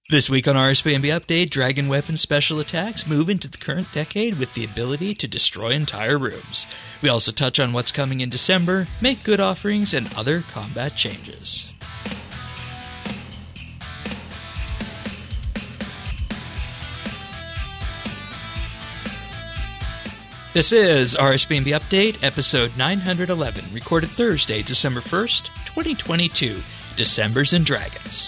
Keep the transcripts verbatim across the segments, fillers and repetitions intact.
This week on R S B N B Update, dragon weapon special attacks move into the current decade with the ability to destroy entire rooms. We also touch on what's coming in December, make good offerings, and other combat changes. This is R S B N B Update, episode nine hundred eleven, recorded Thursday, December first, twenty twenty-two, Decembers and Dragons.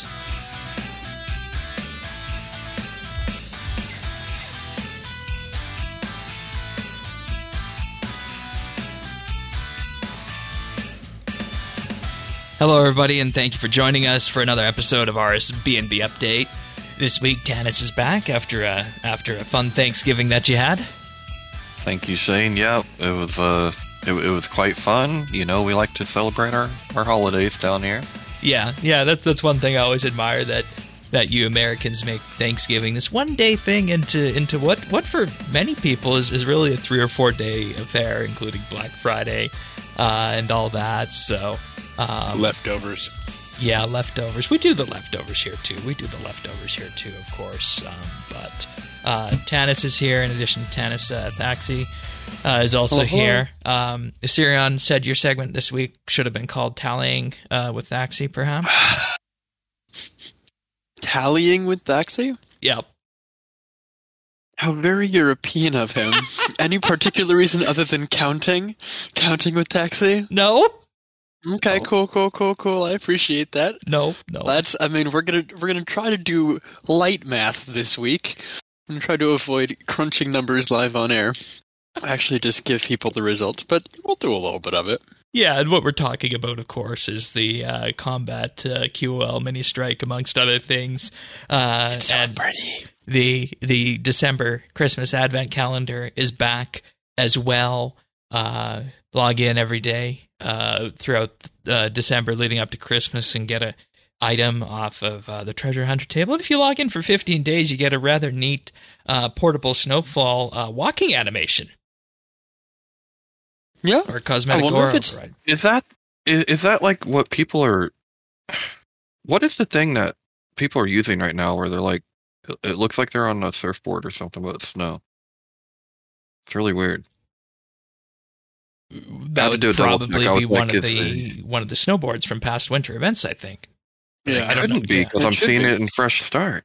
Hello, everybody, and thank you for joining us for another episode of R S B N B Update. This week, Tanis is back after a, after a fun Thanksgiving that you had. Thank you, Shane. Yeah, it was uh, it, it was quite fun. You know, we like to celebrate our, our holidays down here. Yeah, yeah, that's that's one thing I always admire, that that you Americans make Thanksgiving this one day thing into into what what for many people is, is really a three or four day affair, including Black Friday uh, and all that. So. Um, leftovers. Yeah, leftovers. We do the leftovers here, too. We do the leftovers here, too, of course. Um, but uh, Tanis is here. In addition to Tanis, uh, Thaxi uh, is also hello, hello. here. Um, Sirion said your segment this week should have been called Tallying uh, with Thaxi, perhaps? Tallying with Thaxi? Yep. How very European of him. Any particular reason other than counting? Counting with Thaxi? No. Okay, No. cool, cool, cool, cool. I appreciate that. No, no. That's. I mean, we're gonna we're gonna try to do light math this week. I'm gonna try to avoid crunching numbers live on air. Actually, just give people the results, but we'll do a little bit of it. Yeah, and what we're talking about, of course, is the uh, Combat uh, Q O L mini strike, amongst other things. Uh, It's so and pretty. the the December Christmas Advent calendar is back as well. Uh, log in every day uh, throughout uh, December leading up to Christmas and get a item off of uh, the Treasure Hunter table. And if you log in for fifteen days, you get a rather neat uh, portable snowfall uh, walking animation. Yeah. Or cosmetic I wonder aura if it's- override. Is that is, is that like what people are? What is the thing that people are using right now, where they're like, it, it looks like they're on a surfboard or something, but it's snow. It's really weird. That have to would do a double check. probably I be would one think of the it's one of the snowboards from past winter events, I think. Yeah, I It don't know. couldn't be Yeah, because it I'm should seeing be. it in Fresh Start.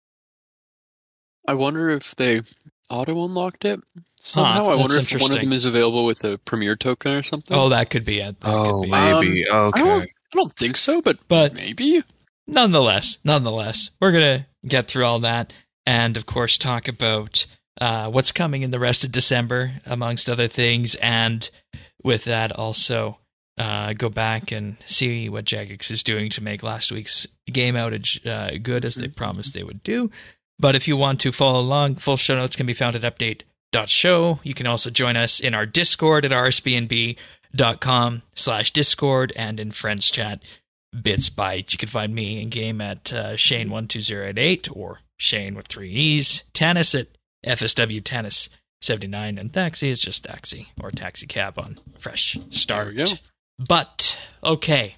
I wonder if they auto unlocked it somehow. I that's wonder if one of interesting. them is available with a Premier token or something. Oh, that could be it. That Oh, could be it. maybe. I okay. don't, I don't think so, but But maybe. nonetheless, nonetheless, we're gonna get through all that, and of course, talk about uh, what's coming in the rest of December, amongst other things, and with that, also uh, go back and see what Jagex is doing to make last week's game outage uh, good, as they promised they would do. But if you want to follow along, full show notes can be found at update dot show. You can also join us in our Discord at r s b n b dot com slash discord and in Friends Chat Bits Bytes. You can find me in game at uh, Shane one two zero eight eight or Shane with three E's, Tanis at F S W Tanis seventy-nine, and Thaxi is just Thaxi or Taxi Cab on Fresh Start. There we go. But, okay.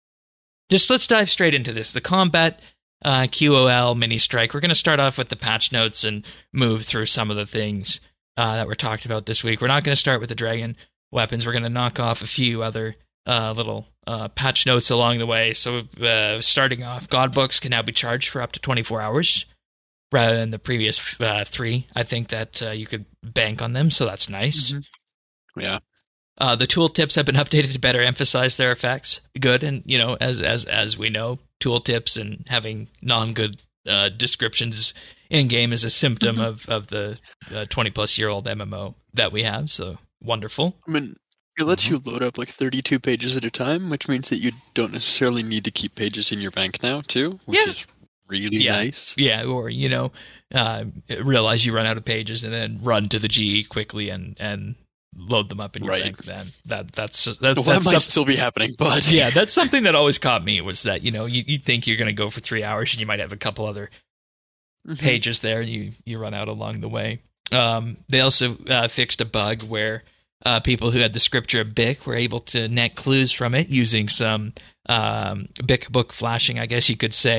Just let's dive straight into this. The Combat uh, Q O L mini strike. We're going to start off with the patch notes and move through some of the things uh, that were talked about this week. We're not going to start with the dragon weapons. We're going to knock off a few other uh, little uh, patch notes along the way. So, uh, starting off, God books can now be charged for up to twenty-four hours rather than the previous uh, three. I think that uh, you could bank on them, so that's nice. Mm-hmm. Yeah. Uh, the tooltips have been updated to better emphasize their effects. Good, and you know, as as as we know, tooltips and having non-good uh, descriptions in game is a symptom Mhm. of of the twenty plus year old M M O that we have. So wonderful. I mean, it lets you load up like thirty-two pages at a time, which means that you don't necessarily need to keep pages in your bank now, too, which Yeah. is really Yeah. nice. Yeah, or you know, uh, realize you run out of pages and then run to the G E quickly and and load them up in your Right. bank. Then that that's that's, Well, that that's might some- still be happening, but yeah, that's something that always caught me, was that, you know, you you think you're going to go for three hours and you might have a couple other Mhm. pages there, and you you run out along the way. Um, they also uh, fixed a bug where uh, people who had the scripture of B I C were able to net clues from it using some um, B I C book flashing, I guess you could say.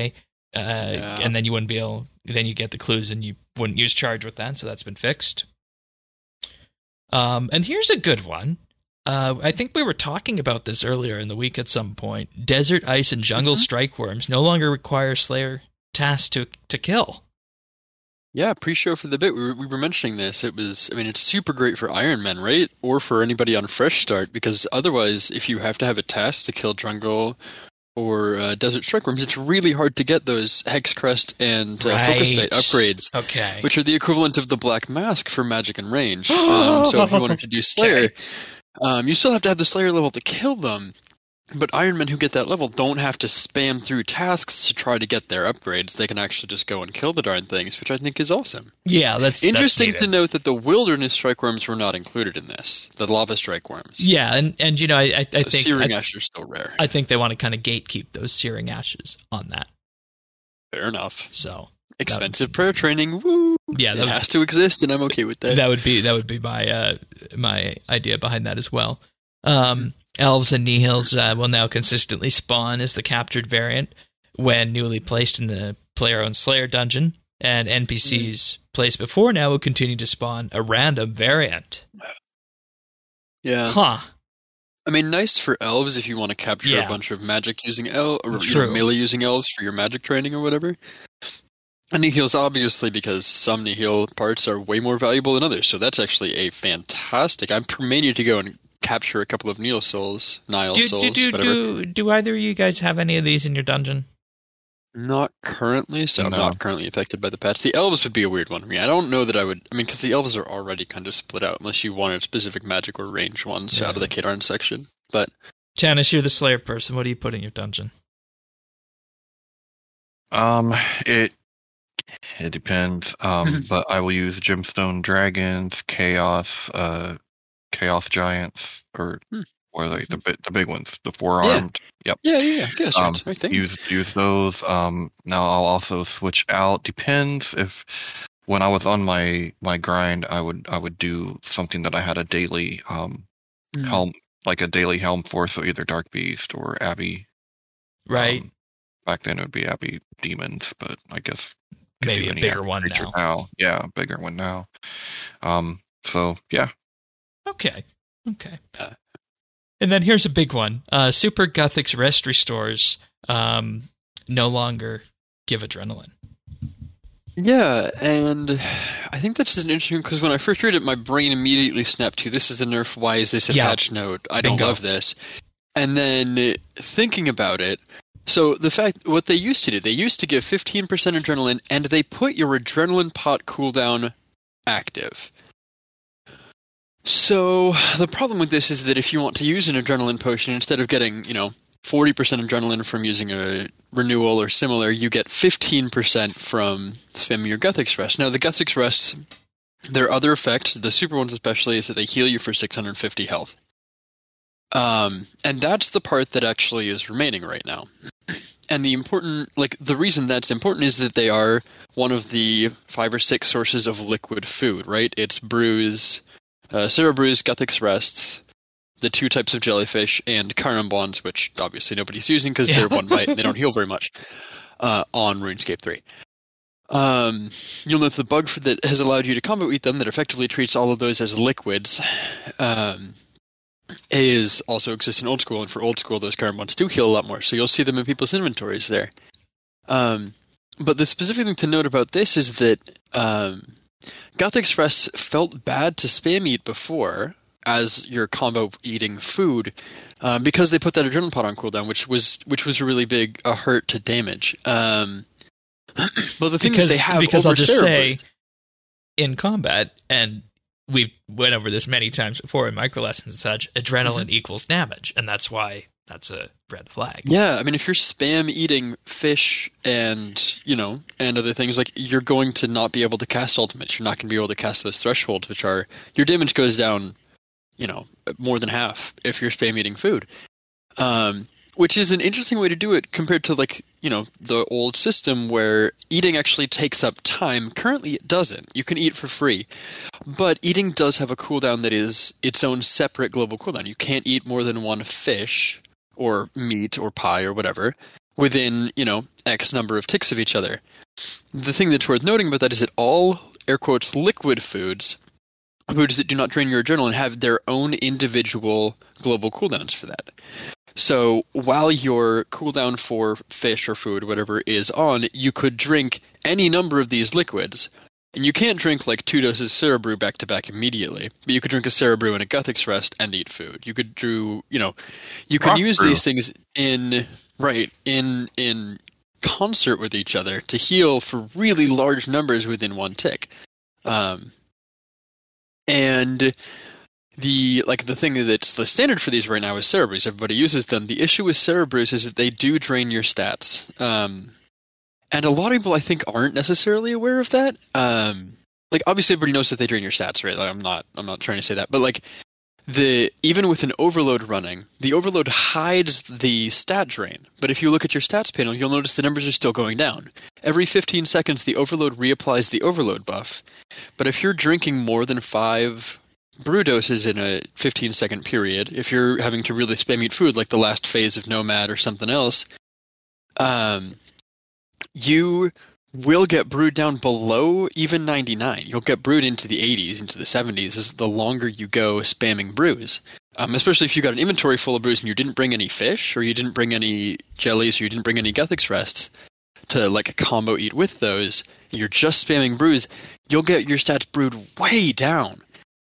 uh, Yeah. and then you wouldn't be able. Then you get the clues, and you wouldn't use charge with that. So that's been fixed. Um, and here's a good one. Uh, I think we were talking about this earlier in the week at some point. Desert ice and jungle Mhm. strike worms no longer require Slayer tasks to to kill. Yeah, pre-show for the bit, we were, we were mentioning this. It was, I mean, it's super great for Iron Man, right? Or for anybody on Fresh Start, because otherwise, if you have to have a task to kill jungle or uh, desert strike worms, it's really hard to get those Hex Crest and uh, Focus Sight upgrades, Okay. which are the equivalent of the Black Mask for Magic and Range. um, so if you wanted to do Slayer, Okay. um, you still have to have the Slayer level to kill them. But Iron Men who get that level don't have to spam through tasks to try to get their upgrades. They can actually just go and kill the darn things, which I think is awesome. Yeah, that's Interesting that's to note that the Wilderness Strike Worms were not included in this. The Lava Strike Worms. Yeah, and, and you know, I, I, I So think Searing I, Ash are still rare. I think they want to kind of gatekeep those Searing Ashes on that. Fair enough. So Expensive prayer training. Woo! yeah, It that, has to exist, and I'm okay with that. that would be that would be my uh, my idea behind that as well. Um, elves and nihils uh, will now consistently spawn as the captured variant when newly placed in the player-owned Slayer dungeon, and N P Cs placed before now will continue to spawn a random variant. Yeah. Huh. I mean, nice for elves if you want to capture Yeah. a bunch of magic using elves, or you True. know, melee using elves for your magic training or whatever. And nihils, obviously, because some nihil parts are way more valuable than others. So that's actually a fantastic. I'm permitted to go and capture a couple of Nihil souls, Nile Do, souls, do, do, whatever. do, do either of you guys have any of these in your dungeon? Not currently, so I'm No. not currently affected by the patch. The elves would be a weird one for me. I don't know that I would. I mean, because the elves are already kind of split out, unless you wanted specific magic or range ones Yeah. out of the Kadarn section. But Janice, you're the Slayer person. What do you put in your dungeon? Um, it it depends. Um, but I will use gemstone dragons, chaos, uh, chaos giants, or Hmm. or like the bi- the big ones, the four armed. Yep. yeah, yeah, yeah. Yes, Um, right there. use use those. Um, now I'll also switch out. Depends if when I was on my my grind, I would I would do something that I had a daily um Mm. helm, like a daily helm for, so either Dark Beast or Abbey. Right. Um, back then it would be Abbey demons, but I guess could Maybe do a any bigger Abbey one creature now. Yeah, bigger one now. Um, so yeah. Okay. Okay. Uh, And then here's a big one. Uh, Super Guthix Rest Restores um, no longer give adrenaline. Yeah, and I think that's an interesting because when I first read it, my brain immediately snapped to this is a nerf. Why is this a Yeah. patch note? I don't Bingo. love this. And then thinking about it, so the fact what they used to do, they used to give fifteen percent adrenaline, and they put your adrenaline pot cooldown active. So the problem with this is that if you want to use an adrenaline potion, instead of getting, you know, forty percent adrenaline from using a renewal or similar, you get fifteen percent from spamming your Guthix Rest. Now, the Guthix Rests, their other effect, the super ones especially, is that they heal you for six hundred fifty health. Um, and that's the part that actually is remaining right now. And the important, like, the reason that's important is that they are one of the five or six sources of liquid food, right? It's brews, uh, Sarah brews, Guthix Rests, the two types of jellyfish, and Chiron Bonds, which obviously nobody's using because Yeah. they're one bite and they don't heal very much, uh, on RuneScape three. Um, you'll note the bug for that has allowed you to combo eat them that effectively treats all of those as liquids. Um, is also exists in Old School, and for Old School, those Chiron Bonds do heal a lot more, so you'll see them in people's inventories there. Um, but the specific thing to note about this is that um, Guthix Rests felt bad to spam eat before, as your combo eating food, uh, because they put that adrenaline pot on cooldown, which was which was a really big a hurt to damage. Um, but the thing Because, that they have because over I'll just Cerebro- say, in combat, and we've went over this many times before in micro lessons and such, adrenaline Mm-hmm. equals damage, and that's why that's a red flag. yeah, I mean, if you're spam eating fish and you know and other things, like you're going to not be able to cast ultimates. You're not going to be able to cast those thresholds, which are your damage goes down, you know, more than half if you're spam eating food. Um, which is an interesting way to do it compared to, like, you know, the old system where eating actually takes up time. Currently, it doesn't. You can eat for free. But eating does have a cooldown that is its own separate global cooldown. You can't eat more than one fish or meat or pie or whatever within, you know, X number of ticks of each other. The thing that's worth noting about that is that all, air quotes, liquid foods, foods that do not drain your adrenaline, have their own individual global cooldowns for that. So while your cooldown for fish or food, whatever, is on, you could drink any number of these liquids. And you can't drink like two doses of Cerebrew back to back immediately, but you could drink a Cerebrew and a Guthix Rest and eat food. You could do, you know, you can use brew. these things in, right, in, in concert with each other to heal for really large numbers within one tick. Um, and the, like, the thing that's the standard for these right now is Cerebrews. Everybody uses them. The issue with Cerebrews is that they do drain your stats. Um, And a lot of people, I think, aren't necessarily aware of that. Um, like, obviously, everybody knows that they drain your stats, right? Like, I'm not, I'm not trying to say that, but like, the even with an overload running, the overload hides the stat drain. But if you look at your stats panel, you'll notice the numbers are still going down. Every fifteen seconds, the overload reapplies the overload buff. But if you're drinking more than five brew doses in a fifteen second period, if you're having to really spam eat food, like the last phase of Nomad or something else, um. you will get brewed down below even ninety-nine. You'll get brewed into the eighties, into the seventies, as the longer you go spamming brews. Um, especially if you got an inventory full of brews and you didn't bring any fish, or you didn't bring any jellies, or you didn't bring any Guthix Rests to like combo eat with those, you're just spamming brews, you'll get your stats brewed way down.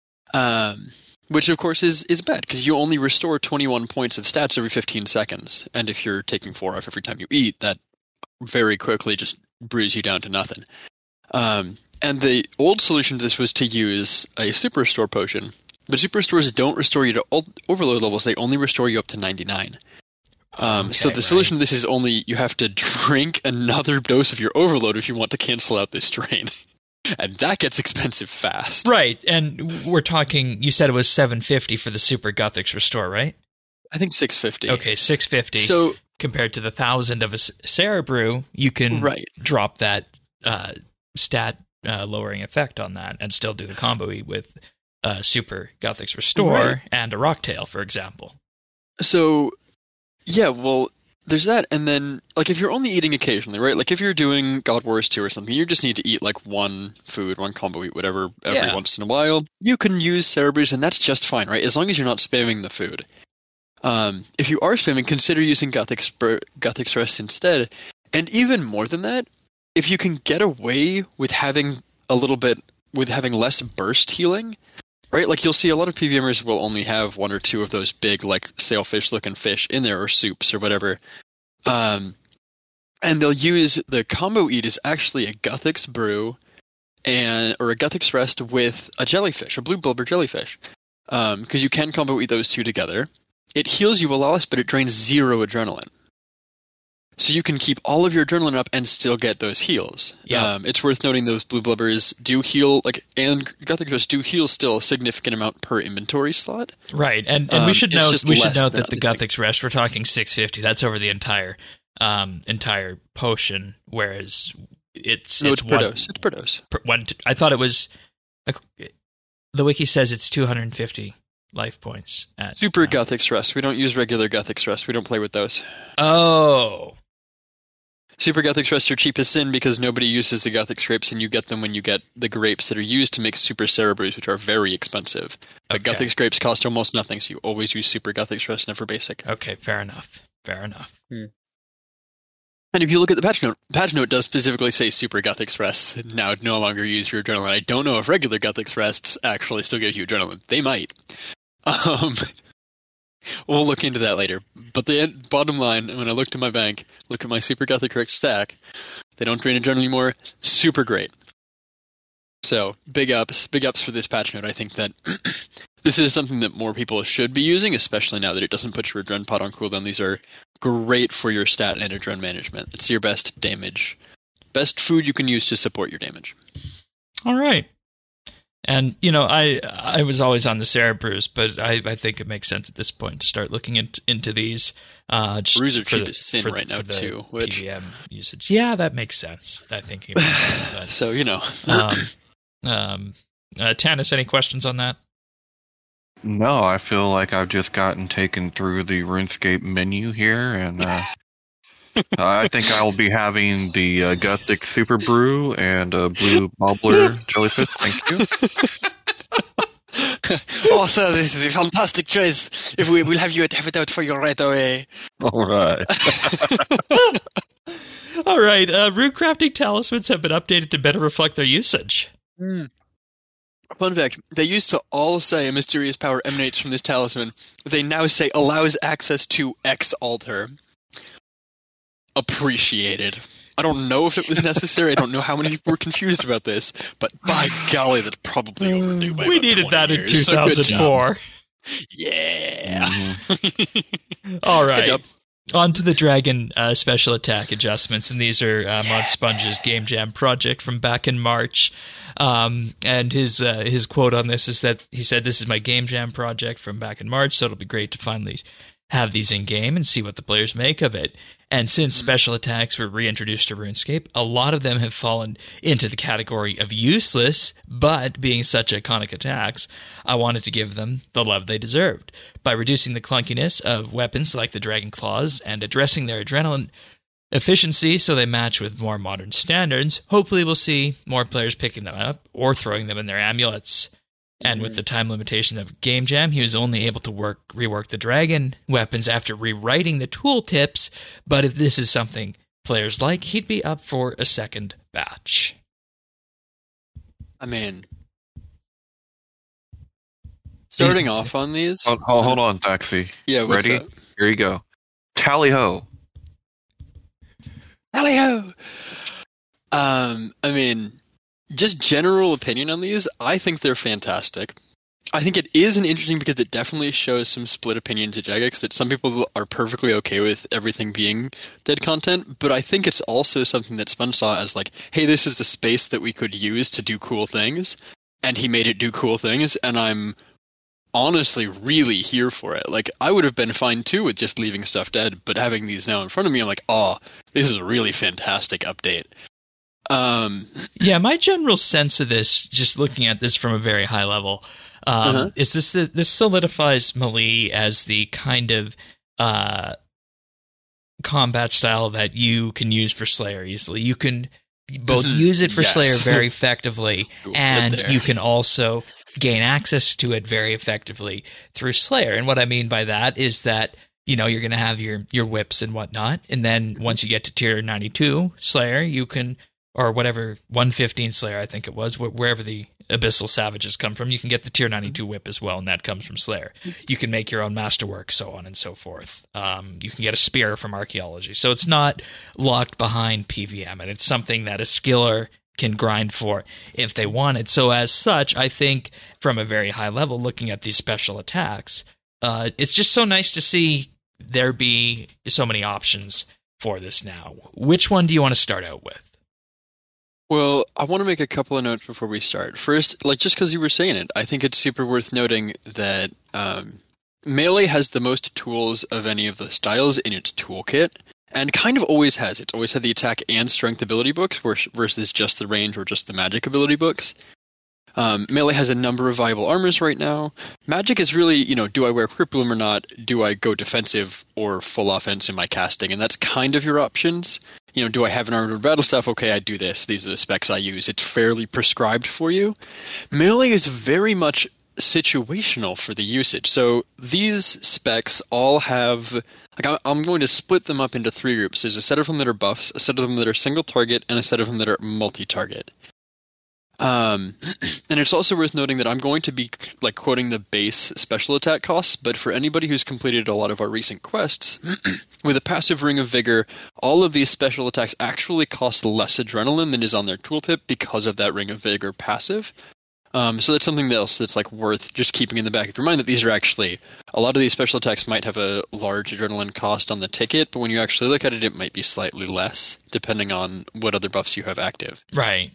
Um, which of course is, is bad, because you only restore twenty-one points of stats every fifteen seconds. And if you're taking four off every time you eat, that very quickly just brews you down to nothing. Um, and the old solution to this was to use a super restore potion, but super restores don't restore you to all overload levels, they only restore you up to ninety-nine. Um, okay, so the right. solution to this is only you have to drink another dose of your overload if you want to cancel out this drain. And that gets expensive fast. Right, and we're talking, you said it was seven fifty for the super Guthix restore, right? I think six fifty. Okay, six fifty. So compared to the thousand of a Cerebrew, you can right. drop that uh, stat uh, lowering effect on that and still do the combo with uh, Super Guthix Restore right. and a Rocktail, for example. So, yeah, well, there's that, and then, like, if you're only eating occasionally, right? Like, if you're doing God Wars two or something, you just need to eat, like, one food, one combo eat, whatever, every yeah. once in a while. You can use Cerebrews, and that's just fine, right? As long as you're not spamming the food. Um, if you are spamming, consider using Guthix, Guthix Rest instead. And even more than that, if you can get away with having a little bit, with having less burst healing, right? Like, you'll see a lot of PVMers will only have one or two of those big, like, sailfish-looking fish in there, or soups, or whatever. Um, and they'll use, the combo eat is actually a Guthix brew, and or a Guthix Rest with a jellyfish, a blue blubber jellyfish. Um, because you can combo eat those two together. It heals you a lot less, but it drains zero adrenaline. So you can keep all of your adrenaline up and still get those heals. Yeah. Um, it's worth noting those blue blubbers do heal, like, and Guthix Rest do heal still a significant amount per inventory slot. Right, and and um, we should note we should note that the Guthix Rest, we're talking six fifty. That's over the entire um, entire potion, whereas it's no, it's, it's per one, dose. It's per dose. Per, one, I thought it was. Like, the wiki says it's two hundred fifty. Life points at Super uh, Guthix Rest. We don't use regular Guthix Rest. We don't play with those. Oh. Super Guthix Rest are cheapest in because nobody uses the Guthix grapes, and you get them when you get the grapes that are used to make Super Cerebrews, which are very expensive. But okay. Guthix grapes cost almost nothing, so you always use Super Guthix Rest, never basic. Okay, fair enough. Fair enough. Hmm. And if you look at the patch note, patch note does specifically say Super Guthix Rests now no longer use your adrenaline. I don't know if regular Guthix Rests actually still give you adrenaline. They might. Um, we'll look into that later. But the end, bottom line, when I look to my bank, look at my Super Guthix Rests stack, they don't drain adrenaline anymore. Super great. So, big ups. Big ups for this patch note. I think that this is something that more people should be using, especially now that it doesn't put your adren pot on cooldown. These are great for your stat and adren management. It's your best damage. Best food you can use to support your damage. All right. And, you know, I I was always on the Cerebrews, but I, I think it makes sense at this point to start looking into, into these. Uh, just Brews are cheap the, as sin for, right now, too. Which... P V M usage. Yeah, that makes sense. I think. But, so, you know. um, um, uh, Tanis, any questions on that? No, I feel like I've just gotten taken through the RuneScape menu here, and uh, I think I will be having the uh, Gothic Super Brew and a blue Bobbler jellyfish. Thank you. Oh, sir, this is a fantastic choice. If we will have you have it out for you right away. All right. All right. Uh, root crafting talismans have been updated to better reflect their usage. Mm. Fun fact, they used to all say a mysterious power emanates from this talisman. They now say allows access to X altar. Appreciated. I don't know if it was necessary. I don't know how many people were confused about this, but by golly, that's probably overdue by We about needed that in years. two thousand four. So yeah. Mm-hmm. All Good right. job. On to the Dragon uh, special attack adjustments, and these are um, on Sponge's Game Jam project from back in March. Um, and his uh, his quote on this is that he said, "This is my Game Jam project from back in March, so it'll be great to finally have these in game and see what the players make of it." And since special attacks were reintroduced to RuneScape, a lot of them have fallen into the category of useless, but being such iconic attacks, I wanted to give them the love they deserved. By reducing the clunkiness of weapons like the Dragon Claws and addressing their adrenaline efficiency so they match with more modern standards, hopefully we'll see more players picking them up or throwing them in their amulets. And with the time limitation of Game Jam, he was only able to work rework the dragon weapons after rewriting the tooltips, but if this is something players like, he'd be up for a second batch. I mean, starting off on these... Hold, hold, hold on, Taxi. Yeah, what's Ready? that? Here you go. Tally ho. Tally ho! Um, I mean... Just general opinion on these, I think they're fantastic. I think it is an interesting because it definitely shows some split opinions at Jagex that some people are perfectly okay with everything being dead content, but I think it's also something that Sponge saw as like, hey, this is the space that we could use to do cool things, and he made it do cool things, and I'm honestly really here for it. Like, I would have been fine too with just leaving stuff dead, but having these now in front of me, I'm like, oh, this is a really fantastic update. Um, yeah, my general sense of this, just looking at this from a very high level, um, uh-huh. is this this solidifies Melee as the kind of uh, combat style that you can use for Slayer easily. You can both mm-hmm. use it for yes. Slayer very effectively, and you can also gain access to it very effectively through Slayer. And what I mean by that is that, you know, you're going to have your, your whips and whatnot, and then once you get to tier ninety-two Slayer, you can... or whatever, one fifteen Slayer, I think it was, wh- wherever the Abyssal Savages come from, you can get the tier ninety-two whip as well, and that comes from Slayer. You can make your own masterwork, so on and so forth. Um, you can get a spear from Archaeology. So it's not locked behind P V M, and it's something that a skiller can grind for if they want it. So as such, I think from a very high level, looking at these special attacks, uh, it's just so nice to see there be so many options for this now. Which one do you want to start out with? Well, I want to make a couple of notes before we start. First, like just because you were saying it, I think it's super worth noting that um, Melee has the most tools of any of the styles in its toolkit, and kind of always has. It's always had the attack and strength ability books versus just the range or just the magic ability books. Um, Melee has a number of viable armors right now. Magic is really, you know, do I wear Crypt Bloom or not? Do I go defensive or full offense in my casting? And that's kind of your options. You know, do I have an armored battle staff? Okay, I do this. These are the specs I use. It's fairly prescribed for you. Melee is very much situational for the usage. So these specs all have... Like, I'm going to split them up into three groups. There's a set of them that are buffs, a set of them that are single target, and a set of them that are multi-target. Um, and it's also worth noting that I'm going to be like quoting the base special attack costs, but for anybody who's completed a lot of our recent quests, with a passive Ring of Vigor, all of these special attacks actually cost less adrenaline than is on their tooltip because of that Ring of Vigor passive. Um, so that's something else that's like worth just keeping in the back of your mind, that these are actually, a lot of these special attacks might have a large adrenaline cost on the ticket, but when you actually look at it, it might be slightly less, depending on what other buffs you have active. Right.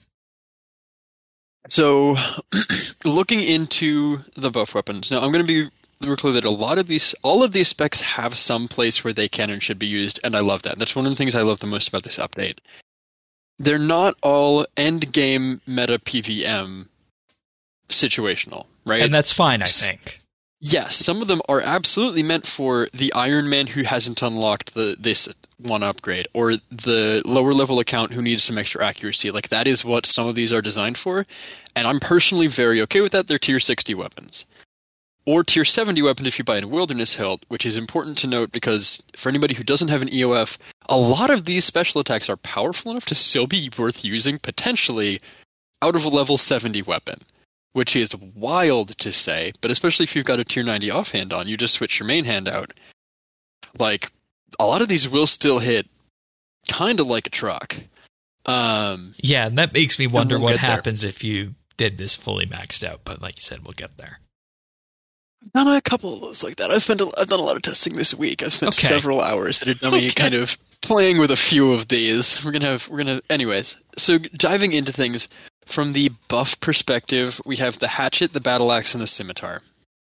So, looking into the buff weapons, now I'm going to be real clear that a lot of these, all of these specs have some place where they can and should be used, and I love that. That's one of the things I love the most about this update. They're not all end game meta P V M situational, right? And that's fine, I think. Yes, some of them are absolutely meant for the Iron Man who hasn't unlocked the this one upgrade, or the lower level account who needs some extra accuracy. Like, that is what some of these are designed for, and I'm personally very okay with that. They're tier sixty weapons. Or tier seventy weapon if you buy a Wilderness Hilt, which is important to note because for anybody who doesn't have an E O F, a lot of these special attacks are powerful enough to still be worth using, potentially, out of a level seventy weapon. Which is wild to say, but especially if you've got a tier ninety offhand on, you just switch your main hand out. Like, a lot of these will still hit kind of like a truck. Um, yeah, and that makes me wonder we'll what get there. happens if you did this fully maxed out, but like you said, we'll get there. I've done a couple of those like that. I've spent a, I've done a lot of testing this week. I've spent Okay. several hours at a dummy Okay. kind of playing with a few of these. We're gonna have we're gonna anyways. So diving into things from the buff perspective, we have the hatchet, the battle axe, and the scimitar.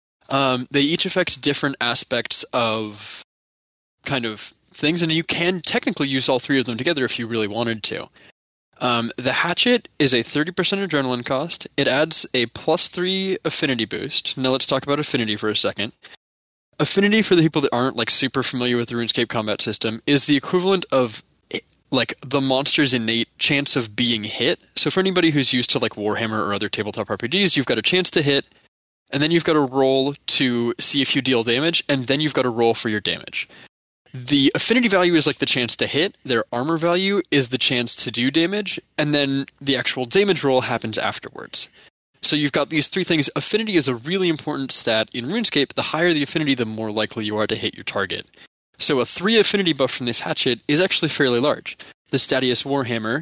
Um, they each affect different aspects of kind of things, and you can technically use all three of them together if you really wanted to. Um, the hatchet is a thirty percent adrenaline cost. It adds a plus three affinity boost. Now let's talk about affinity for a second. Affinity, for the people that aren't like super familiar with the RuneScape combat system, is the equivalent of like the monster's innate chance of being hit. So for anybody who's used to like Warhammer or other tabletop R P Gs, you've got a chance to hit, and then you've got to roll to see if you deal damage, and then you've got to roll for your damage. The affinity value is like the chance to hit, their armor value is the chance to do damage, and then the actual damage roll happens afterwards. So you've got these three things. Affinity is a really important stat in RuneScape. The higher the affinity, the more likely you are to hit your target. So a three affinity buff from this hatchet is actually fairly large. The Statius Warhammer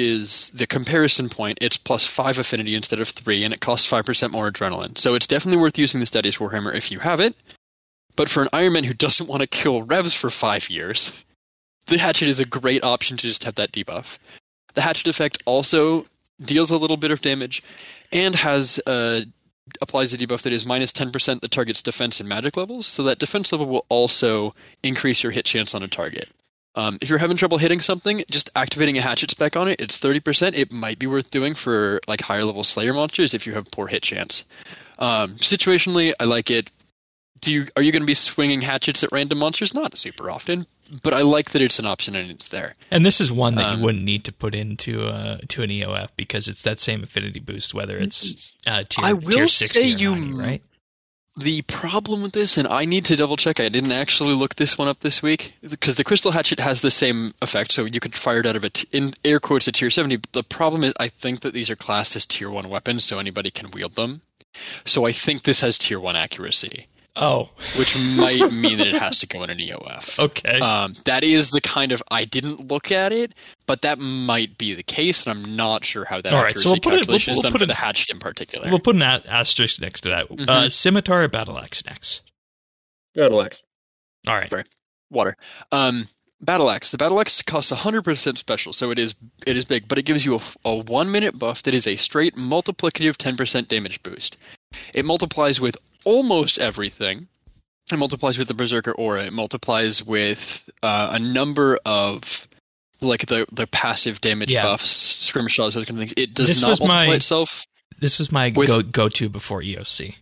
is the comparison point. It's plus five affinity instead of three, and it costs five percent more adrenaline. So it's definitely worth using the Statius Warhammer if you have it. But for an Iron Man who doesn't want to kill revs for five years, the hatchet is a great option to just have that debuff. The hatchet effect also deals a little bit of damage and has uh, applies a debuff that is minus ten percent the target's defense and magic levels, so that defense level will also increase your hit chance on a target. Um, if you're having trouble hitting something, just activating a hatchet spec on it, it's thirty percent. It might be worth doing for like higher level Slayer monsters if you have poor hit chance. Um, situationally, I like it. Do you are you going to be swinging hatchets at random monsters? Not super often, but I like that it's an option and it's there. And this is one that Um, you wouldn't need to put into uh, to an E O F because it's that same affinity boost, whether it's uh, tier, I will tier sixty say or you- ninety, right? The problem with this, and I need to double check, I didn't actually look this one up this week, because the Crystal Hatchet has the same effect, so you could fire it out of a, t- in air quotes, a tier seventy. The problem is, I think that these are classed as tier one weapons, so anybody can wield them. So I think this has tier one accuracy, Oh, which might mean that it has to go in an E O F. okay. Um, that is the kind of, I didn't look at it, but that might be the case, and I'm not sure how that All right, accuracy so we'll put it- calculation we'll- is we'll done put for it- the hatchet in particular. We'll put an a- asterisk next to that. Uh, Mhm. scimitar or battle axe next? Battle axe. All right. Right. Water. Um, Battle Axe. The Battle Axe costs one hundred percent special, so it is it is big, but it gives you a, a one-minute buff that is a straight multiplicative ten percent damage boost. It multiplies with almost everything. It multiplies with the Berserker Aura. It multiplies with uh, a number of like the, the passive damage Yeah. buffs, skirmishes, those kind of things. It does This not was multiply my- itself. This was my With- go go to before E O C.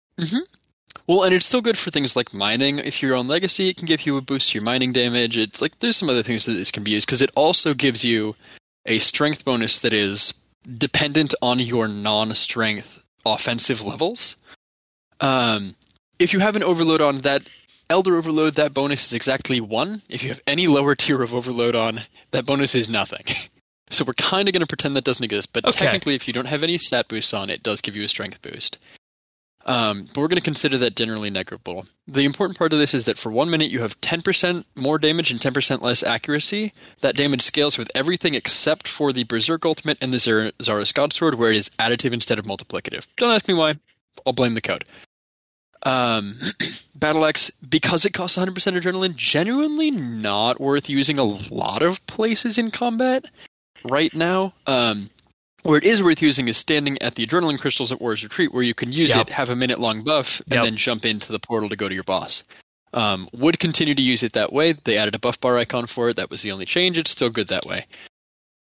Well, and it's still good for things like mining. If you're on Legacy, it can give you a boost to your mining damage. It's like there's some other things that this can be used because it also gives you a strength bonus that is dependent on your non-strength offensive levels. Um, if you have an overload on that Elder Overload, that bonus is exactly one. If you have any lower tier of overload on, that bonus is nothing. So we're kind of going to pretend that doesn't exist, but Okay. technically if you don't have any stat boosts on, it does give you a strength boost. Um, but we're going to consider that generally negligible. The important part of this is that for one minute you have ten percent more damage and ten percent less accuracy. That damage scales with everything except for the Berserk Ultimate and the Zar- Zara's God Sword, where it is additive instead of multiplicative. Don't ask me why. I'll blame the code. Um, Battle Axe, because it costs one hundred percent adrenaline, genuinely not worth using a lot of places in combat right now. Um, where it is worth using is standing at the Adrenaline Crystals at Warrior's Retreat, where you can use Yep. it, have a minute-long buff, and Yep. then jump into the portal to go to your boss. Um, would continue to use it that way. They added a buff bar icon for it. That was the only change. It's still good that way.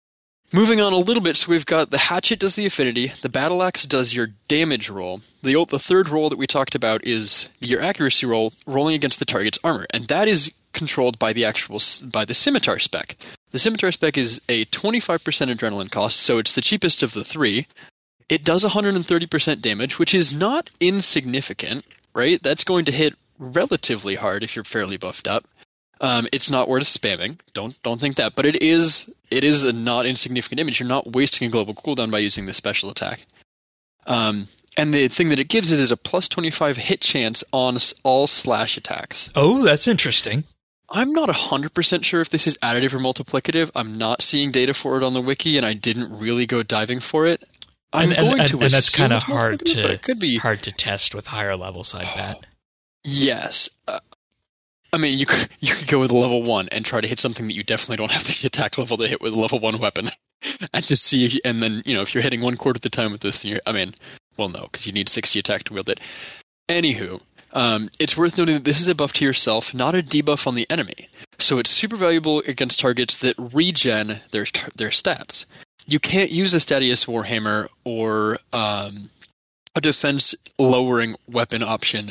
Moving on a little bit, so we've got the hatchet does the affinity, the battle axe does your damage roll. The the third roll that we talked about is your accuracy roll, rolling against the target's armor, and that is controlled by the actual by the scimitar spec. The scimitar spec is a twenty-five percent adrenaline cost, so it's the cheapest of the three. It does one hundred thirty percent damage, which is not insignificant, right? That's going to hit relatively hard if you're fairly buffed up. Um, it's not worth spamming. Don't don't think that, but it is it is a not insignificant damage. You're not wasting a global cooldown by using this special attack. Um, and the thing that it gives it is a plus twenty-five hit chance on all slash attacks. Oh, that's interesting. I'm not one hundred percent sure if this is additive or multiplicative. I'm not seeing data for it on the wiki, and I didn't really go diving for it. I'm and, going and, to and that's kind of hard to but it could be hard to test with higher levels, I bet. Yes. Uh, I mean, you could, you could go with a level one and try to hit something that you definitely don't have the attack level to hit with a level one weapon. And just see if you, and then, you know, if you're hitting one quarter at the time with this, you're, I mean, well, no, because you need sixty attack to wield it. Anywho, um, it's worth noting that this is a buff to yourself, not a debuff on the enemy. So it's super valuable against targets that regen their their stats. You can't use a Statius Warhammer or um, a defense-lowering weapon option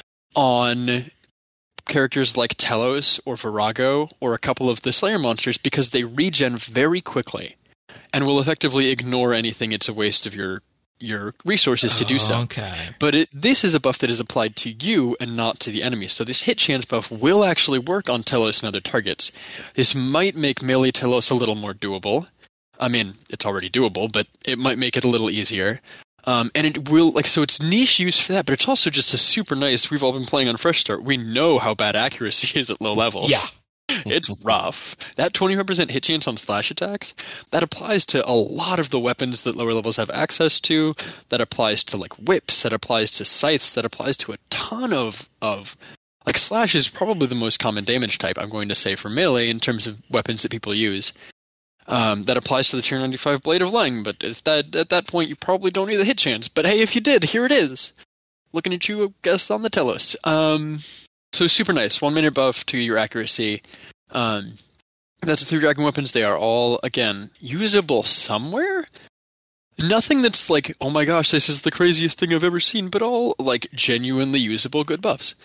on characters like Telos or Virago or a couple of the Slayer monsters because they regen very quickly and will effectively ignore anything. It's a waste of your your resources to do so. Okay. But it, this is a buff that is applied to you and not to the enemy. So this hit chance buff will actually work on Telos and other targets. This might make melee Telos a little more doable. I mean, it's already doable, but it might make it a little easier. Um, and it will, like, so it's niche use for that, but it's also just a super nice, we've all been playing on Fresh Start. We know how bad accuracy is at low levels. Yeah. It's rough. That twenty-five percent hit chance on slash attacks, that applies to a lot of the weapons that lower levels have access to. That applies to, like, whips. That applies to scythes. That applies to a ton of, of, like, slash is probably the most common damage type, I'm going to say, for melee in terms of weapons that people use. Um, that applies to the tier ninety-five Blade of Leng, but if that, at that point you probably don't need the hit chance. But hey, if you did, here it is. Looking at you, I guess, on the Telos. Um, so super nice. One minute buff to your accuracy. Um, that's the three dragon weapons. They are all, again, usable somewhere. Nothing that's like, oh my gosh, this is the craziest thing I've ever seen, but all, like, genuinely usable good buffs.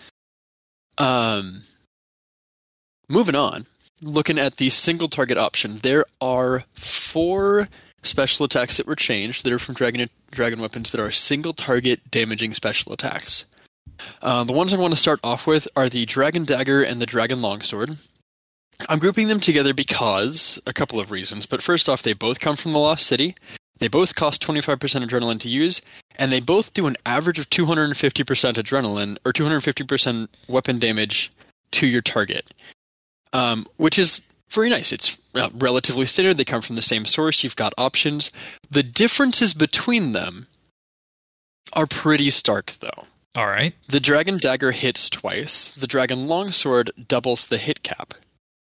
Um, moving on. Looking at the single target option, there are four special attacks that were changed that are from Dragon Dragon weapons that are single target damaging special attacks. Uh, the ones I want to start off with are the Dragon Dagger and the Dragon Longsword. I'm grouping them together because a couple of reasons, but first off, they both come from the Lost City. They both cost twenty-five percent adrenaline to use, and they both do an average of two hundred fifty percent adrenaline or two hundred fifty percent weapon damage to your target. Um, which is very nice. It's uh, relatively standard. They come from the same source. You've got options. The differences between them are pretty stark, though. All right. The Dragon Dagger hits twice. The Dragon Longsword doubles the hit cap.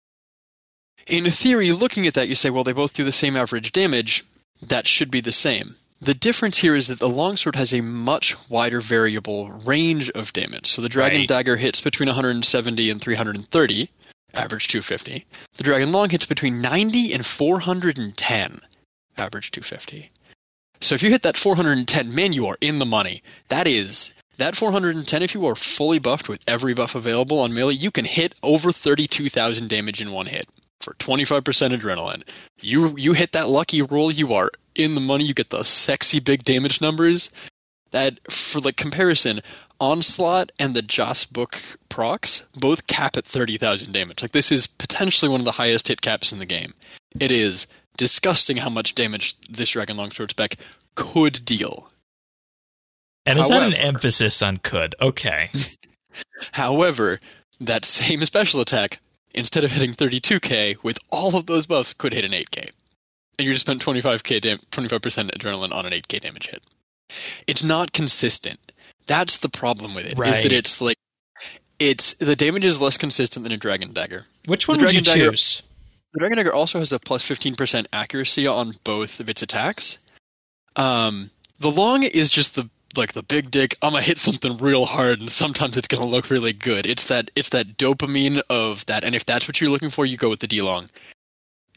In theory, looking at that, you say, well, they both do the same average damage. That should be the same. The difference here is that the Longsword has a much wider variable range of damage. So the Dragon Right. Dagger hits between one hundred seventy and three hundred thirty. Average two hundred fifty. The Dragon Long hits between ninety and four hundred ten. Average two hundred fifty. So if you hit that four hundred ten, man, you are in the money. That is, that four hundred ten, if you are fully buffed with every buff available on melee, you can hit over thirty-two thousand damage in one hit for twenty-five percent adrenaline. You you hit that lucky roll, you are in the money. You get the sexy big damage numbers. That, for the comparison, Onslaught and the Joss Book procs both cap at thirty thousand damage. Like, this is potentially one of the highest hit caps in the game. It is disgusting how much damage this Dragon Longsword spec could deal. And is that an However- emphasis on could? Okay. However, that same special attack, instead of hitting thirty-two K, with all of those buffs, could hit an eight K. And you just spent twenty-five K dam- twenty-five percent adrenaline on an eight K damage hit. It's not consistent. That's the problem with it, is Right. that it's like, it's, the damage is less consistent than a Dragon Dagger. Which one The would you Dragon Dagger- choose? The Dragon Dagger also has a plus fifteen percent accuracy on both of its attacks. Um, the Long is just the, like, the big dick, I'm gonna hit something real hard, and sometimes it's gonna look really good. It's that, it's that dopamine of that, and if that's what you're looking for, you go with the D-Long.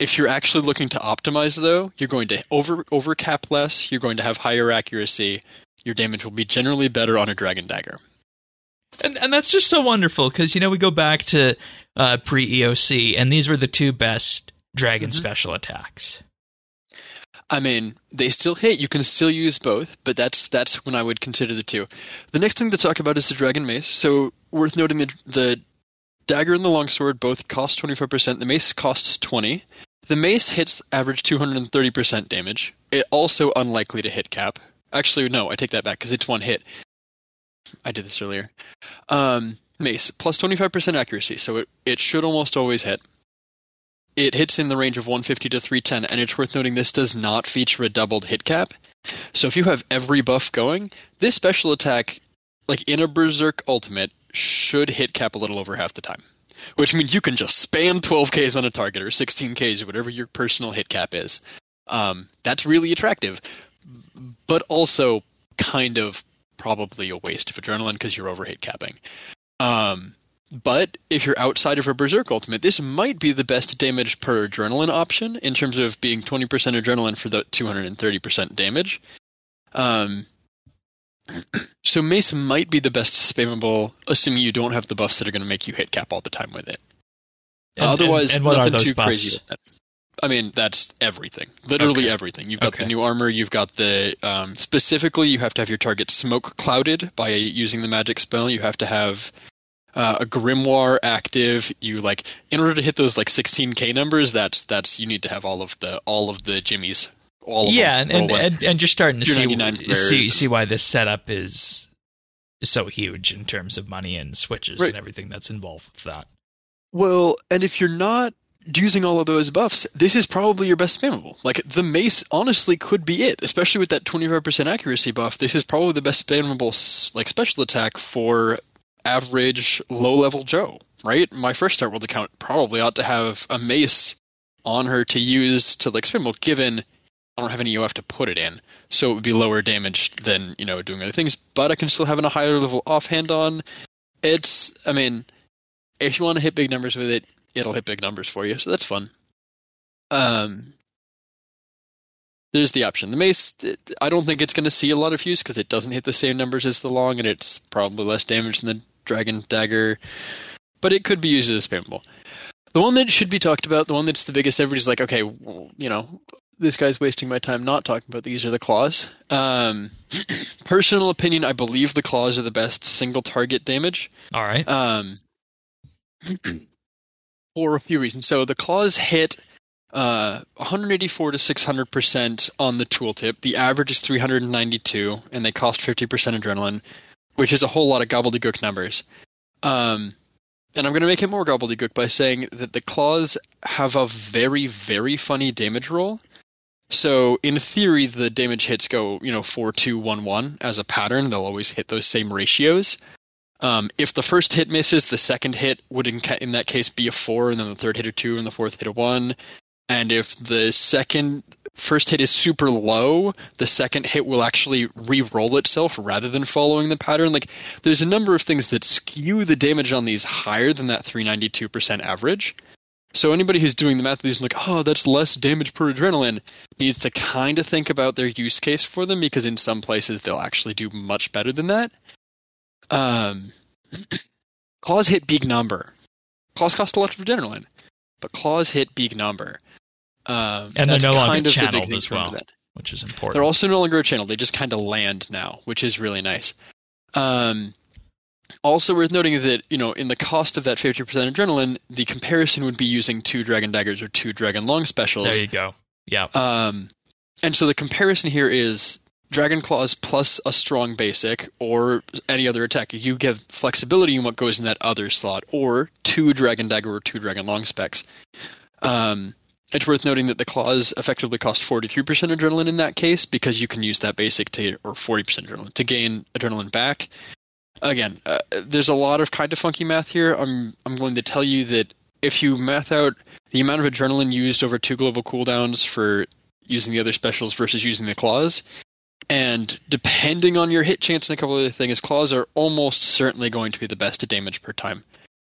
If you're actually looking to optimize, though, you're going to over overcap less, you're going to have higher accuracy, your damage will be generally better on a Dragon Dagger. And and that's just so wonderful, because, you know, we go back to uh, pre-E O C, and these were the two best Dragon mm-hmm. special attacks. I mean, they still hit. You can still use both, but that's that's when I would consider the two. The next thing to talk about is the Dragon Mace. So, worth noting that the Dagger and the Longsword both cost twenty-five percent. The Mace costs twenty. The Mace hits average two hundred thirty percent damage. It also unlikely to hit cap. Actually, no, I take that back, because it's one hit. I did this earlier. Um, Mace, plus twenty-five percent accuracy, so it, it should almost always hit. It hits in the range of one fifty to three ten, and it's worth noting this does not feature a doubled hit cap. So if you have every buff going, this special attack, like in a Berserk Ultimate, should hit cap a little over half the time. Which means you can just spam twelve Ks on a target, or sixteen Ks, or whatever your personal hit cap is. Um, that's really attractive, but also kind of probably a waste of adrenaline because you're over hit capping. Um, but if you're outside of a Berserk Ultimate, this might be the best damage per adrenaline option in terms of being twenty percent adrenaline for the two hundred thirty percent damage. Um, so Mace might be the best spammable, assuming you don't have the buffs that are going to make you hit cap all the time with it. And, Otherwise, and, and what nothing are those too buffs? crazy with that. I mean, that's everything. Literally Okay. everything. You've got Okay. the new armor, you've got the... Um, specifically, you have to have your target smoke clouded by using the magic spell. You have to have uh, a grimoire active. You, like... In order to hit those, like, sixteen K numbers, that's... that's you need to have all of the all of the jimmies. All of yeah, them and, and, rolling. and and you're starting to Your see, ninety-nine see rares see why this setup is so huge in terms of money and switches Right. and everything that's involved with that. Well, and if you're not using all of those buffs, this is probably your best spammable. Like, the Mace honestly could be it, especially with that twenty-five percent accuracy buff. This is probably the best spammable, like, special attack for average low-level Joe, right? My first Start World account probably ought to have a Mace on her to use to, like, spammable, given I don't have any O F to put it in, so it would be lower damage than, you know, doing other things, but I can still have a higher level offhand on. It's, I mean, if you want to hit big numbers with it, it'll hit big numbers for you, so that's fun. Um, there's the option. The Mace, I don't think it's going to see a lot of use because it doesn't hit the same numbers as the Long, and it's probably less damage than the Dragon Dagger, but it could be used as spammable. The one that should be talked about, the one that's the biggest, everybody's like, okay, well, you know, this guy's wasting my time not talking about these, are the claws. Um, personal opinion, I believe the claws are the best single target damage. All right. Um, for a few reasons. So the claws hit uh, one eighty-four to six hundred percent on the tooltip. The average is three hundred ninety-two, and they cost fifty percent adrenaline, which is a whole lot of gobbledygook numbers. Um, and I'm going to make it more gobbledygook by saying that the claws have a very, very funny damage roll. So, in theory, the damage hits go, you know, four two one one as a pattern. They'll always hit those same ratios. Um, if the first hit misses, the second hit would, in, ca- in that case, be a four, and then the third hit a two, and the fourth hit a one. And if the second first hit is super low, the second hit will actually re-roll itself rather than following the pattern. Like, there's a number of things that skew the damage on these higher than that three hundred ninety-two percent average. So anybody who's doing the math of these and like, oh, that's less damage per adrenaline, needs to kind of think about their use case for them, because in some places they'll actually do much better than that. Um, claws hit big number. Claws cost a lot of adrenaline, but claws hit big number. Um, And they're that's no longer kind of the big channeled thing as for them well, to that. which is important. They're also no longer a channel. They just kind of land now, which is really nice. Um, also worth noting that, you know, in the cost of that fifty percent adrenaline, the comparison would be using two Dragon Daggers or two Dragon Long specials. There you go. Yeah. Um, and so the comparison here is Dragon Claws plus a strong basic, or any other attack. You give flexibility in what goes in that other slot, or two Dragon Dagger or two Dragon Long specs. Um, it's worth noting that the claws effectively cost forty-three percent adrenaline in that case, because you can use that basic to, or forty percent adrenaline, to gain adrenaline back. Again, uh, there's a lot of kind of funky math here. I'm I'm going to tell you that if you math out the amount of adrenaline used over two global cooldowns for using the other specials versus using the claws, and depending on your hit chance and a couple of other things, claws are almost certainly going to be the best at damage per time.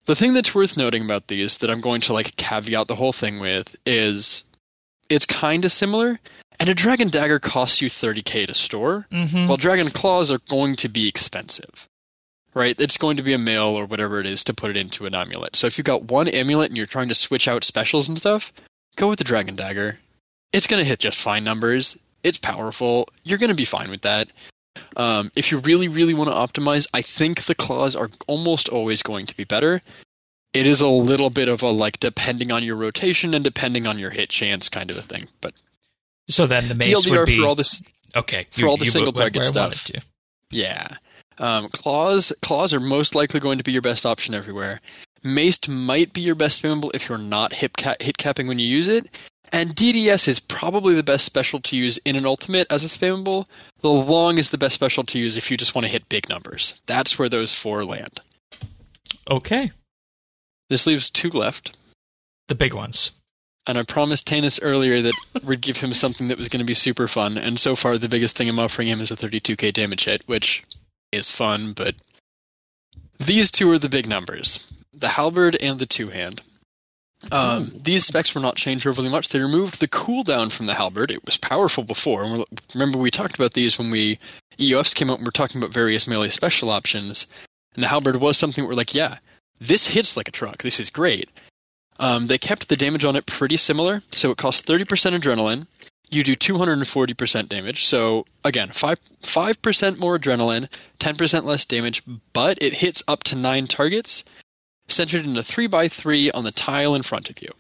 The thing that's worth noting about these that I'm going to like caveat the whole thing with is it's kind of similar, and a Dragon Dagger costs you thirty k to store, Mm-hmm. while Dragon Claws are going to be expensive. Right? It's going to be a mail or whatever it is to put it into an amulet. So if you've got one amulet and you're trying to switch out specials and stuff, go with the Dragon Dagger. It's going to hit just fine numbers. It's powerful. You're going to be fine with that. Um, if you really, really want to optimize, I think the claws are almost always going to be better. It is a little bit of a, like, depending on your rotation and depending on your hit chance kind of a thing. But So then the mace T L D R would be... for all this, okay. for all the you single went where target I stuff. wanted to. Yeah. Um, claws, claws are most likely going to be your best option everywhere. Maced might be your best spammable if you're not hip ca- hit capping when you use it. And D D S is probably the best special to use in an ultimate as a spammable. The long is the best special to use if you just want to hit big numbers. That's where those four land. Okay. This leaves two left. The big ones. And I promised Tanis earlier that we'd give him something that was going to be super fun. And so far, the biggest thing I'm offering him is a thirty-two k damage hit, which is fun, but these two are the big numbers. The Halberd and the Two-Hand. Um, Hmm. These specs were not changed overly much. They removed the cooldown from the Halberd. It was powerful before. And we're, remember, we talked about these when we E O Fs came out and we were talking about various melee special options. And the Halberd was something where we're like, yeah, this hits like a truck. This is great. Um, they kept the damage on it pretty similar. So it costs thirty percent adrenaline. You do two hundred forty percent damage. So, again, five, five percent more adrenaline, ten percent less damage, but it hits up to nine targets, centered in a three by three on the tile in front of you.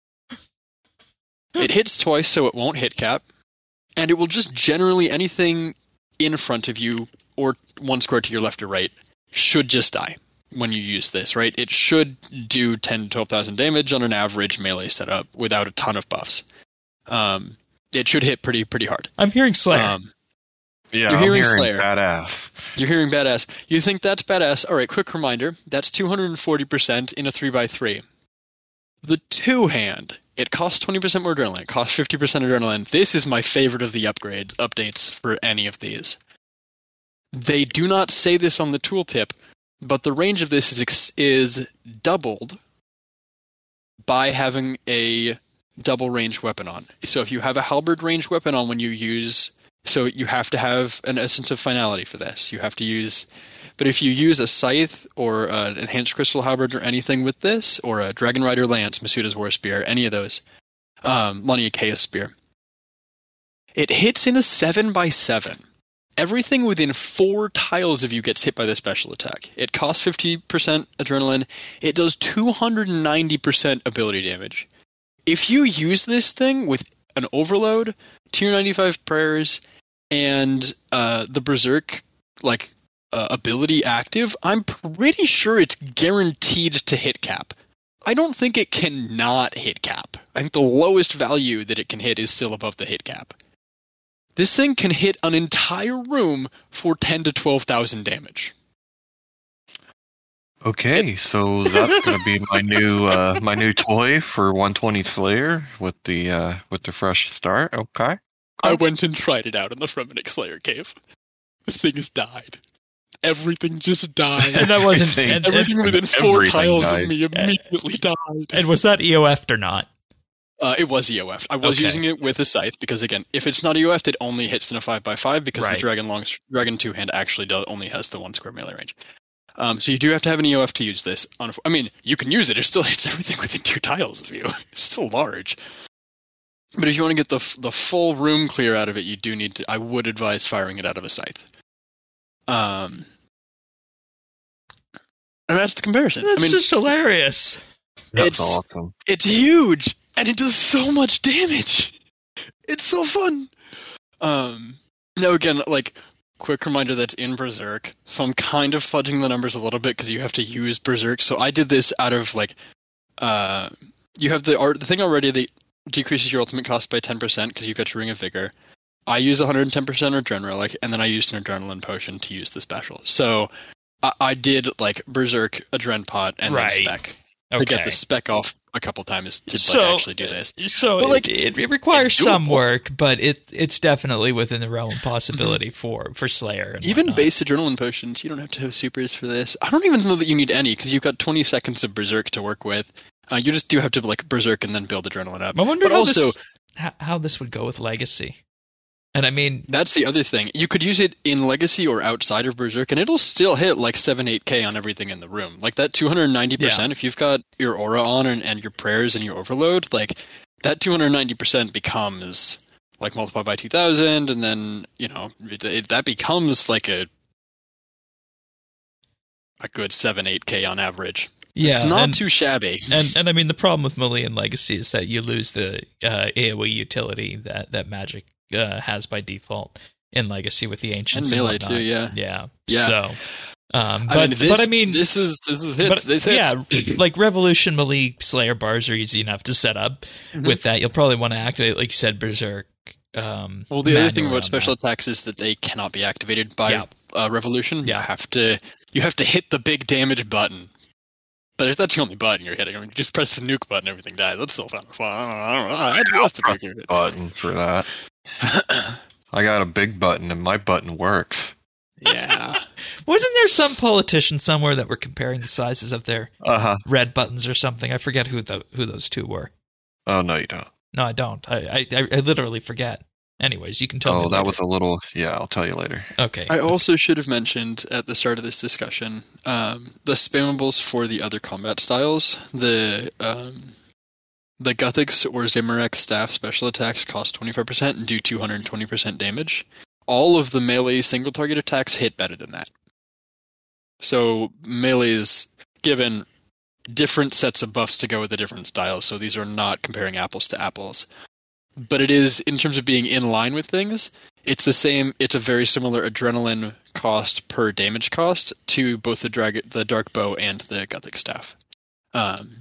It hits twice, so it won't hit cap, and it will just generally, anything in front of you, or one square to your left or right, should just die when you use this, right? It should do ten to twelve thousand damage on an average melee setup without a ton of buffs. Um, it should hit pretty pretty hard. I'm hearing Slayer. Um, Yeah, You're I'm hearing hearing Slayer. badass. You're hearing badass. You think that's badass? All right, quick reminder. That's two hundred forty percent in a three by three. The two-hand, it costs twenty percent more adrenaline. It costs fifty percent adrenaline. This is my favorite of the upgrades, updates for any of these. They do not say this on the tooltip, but the range of this is ex- is doubled by having a double range weapon on. So if you have a halberd range weapon on when you use... So you have to have an essence of finality for this. You have to use... But if you use a scythe or an enhanced crystal halberd or anything with this, or a Dragon Rider lance, Masuda's War Spear, any of those, um, Lania Chaos Spear, it hits in a seven by seven. Everything within four tiles of you gets hit by the special attack. It costs fifty percent adrenaline. It does two hundred ninety percent ability damage. If you use this thing with an overload, tier ninety-five prayers, and uh, the Berserk like uh, ability active, I'm pretty sure it's guaranteed to hit cap. I don't think it cannot hit cap. I think the lowest value that it can hit is still above the hit cap. This thing can hit an entire room for ten to twelve thousand damage. Okay, so that's gonna be my new uh, my new toy for one twenty Slayer with the uh, with the fresh start. Okay. I went and tried it out in the Fremennik Slayer cave. The thing has died. Everything just died. And that wasn't... Everything- and, Everything within four Everything tiles died. of me immediately died. and was that E O F'd or not? Uh, it was E O F'd. I was Okay. using it with a scythe because, again, if it's not E O F'd, it only hits in a five by five because Right. the Dragon Long Dragon Two Hand actually does, only has the one square melee range. Um, so you do have to have an E O F to use this. On, I mean, you can use it. It still hits everything within two tiles of you. It's still large. But if you want to get the f- the full room clear out of it, you do need to. I would advise firing it out of a scythe. Um, and that's the comparison. That's I mean, just hilarious. That's It's- awesome. it's huge, and it does so much damage. It's so fun. Um, now again, like, quick reminder that's in Berserk, so I'm kind of fudging the numbers a little bit because you have to use Berserk. So I did this out of like, uh, you have the art, the thing already that decreases your ultimate cost by ten percent because you got your Ring of Vigor. I use one hundred ten percent adrenaline, like, and then I used an adrenaline potion to use the special. So I, I did like Berserk, Adren Pot, and Right. then Spec. Okay. I get the spec off a couple times to So- like, actually do this. So But, like, it, it requires it's some doable. work, but it it's definitely within the realm of possibility for, for Slayer. And Even whatnot. base adrenaline potions, you don't have to have supers for this. I don't even know that you need any because you've got twenty seconds of berserk to work with. Uh, you just do have to like berserk and then build adrenaline up. I wonder but how, also, this, how, how this would go with Legacy. And I mean, that's the other thing. You could use it in Legacy or outside of Berserk, and it'll still hit like seven, eight K on everything in the room. Like that two hundred ninety percent, Yeah. if you've got your aura on and, and your prayers and your overload, like that two hundred ninety percent becomes like multiplied by two thousand, and then, you know, it, it, that becomes like a a good seven, eight K on average. yeah. It's not and, too shabby. and, and I mean, the problem with Melee and Legacy is that you lose the uh, AoE utility that, that Magic uh, has by default in Legacy with the Ancients And and, Melee whatnot. too, yeah. Yeah. Yeah. So, um, but, I mean, this, but I mean, this is this is it. but This hits. yeah, like Revolution, Melee, Slayer bars are easy enough to set up. Mhm. With that, you'll probably want to activate, like you said, Berserk. Um, Well, the other manual thing about around special that. attacks is that they cannot be activated by Yeah. uh, Revolution. Yeah. You have to you have to hit the big damage button. But if that's the only button you're hitting, I mean, you just press the nuke button, everything dies. That's still fun. fun. I don't know. I don't know. That's the big Button for that. I got a big button, and my button works. Yeah. Wasn't there some politician somewhere that were comparing the sizes of their Uh huh. red buttons or something? I forget who the who those two were. Oh no, you don't. No, I don't. I I, I literally forget. Anyways, you can tell me. Oh, that later. was a little. Yeah, I'll tell you later. Okay. I also should have mentioned at the start of this discussion um, the spammables for the other combat styles. The um, the Guthix or Zamorak staff special attacks cost twenty-five percent and do two hundred twenty percent damage. All of the melee single target attacks hit better than that. So melee is given different sets of buffs to go with the different styles, so these are not comparing apples to apples. But it is, in terms of being in line with things, it's the same. It's a very similar adrenaline cost per damage cost to both the drag, the dark bow and the Gothic staff. Um,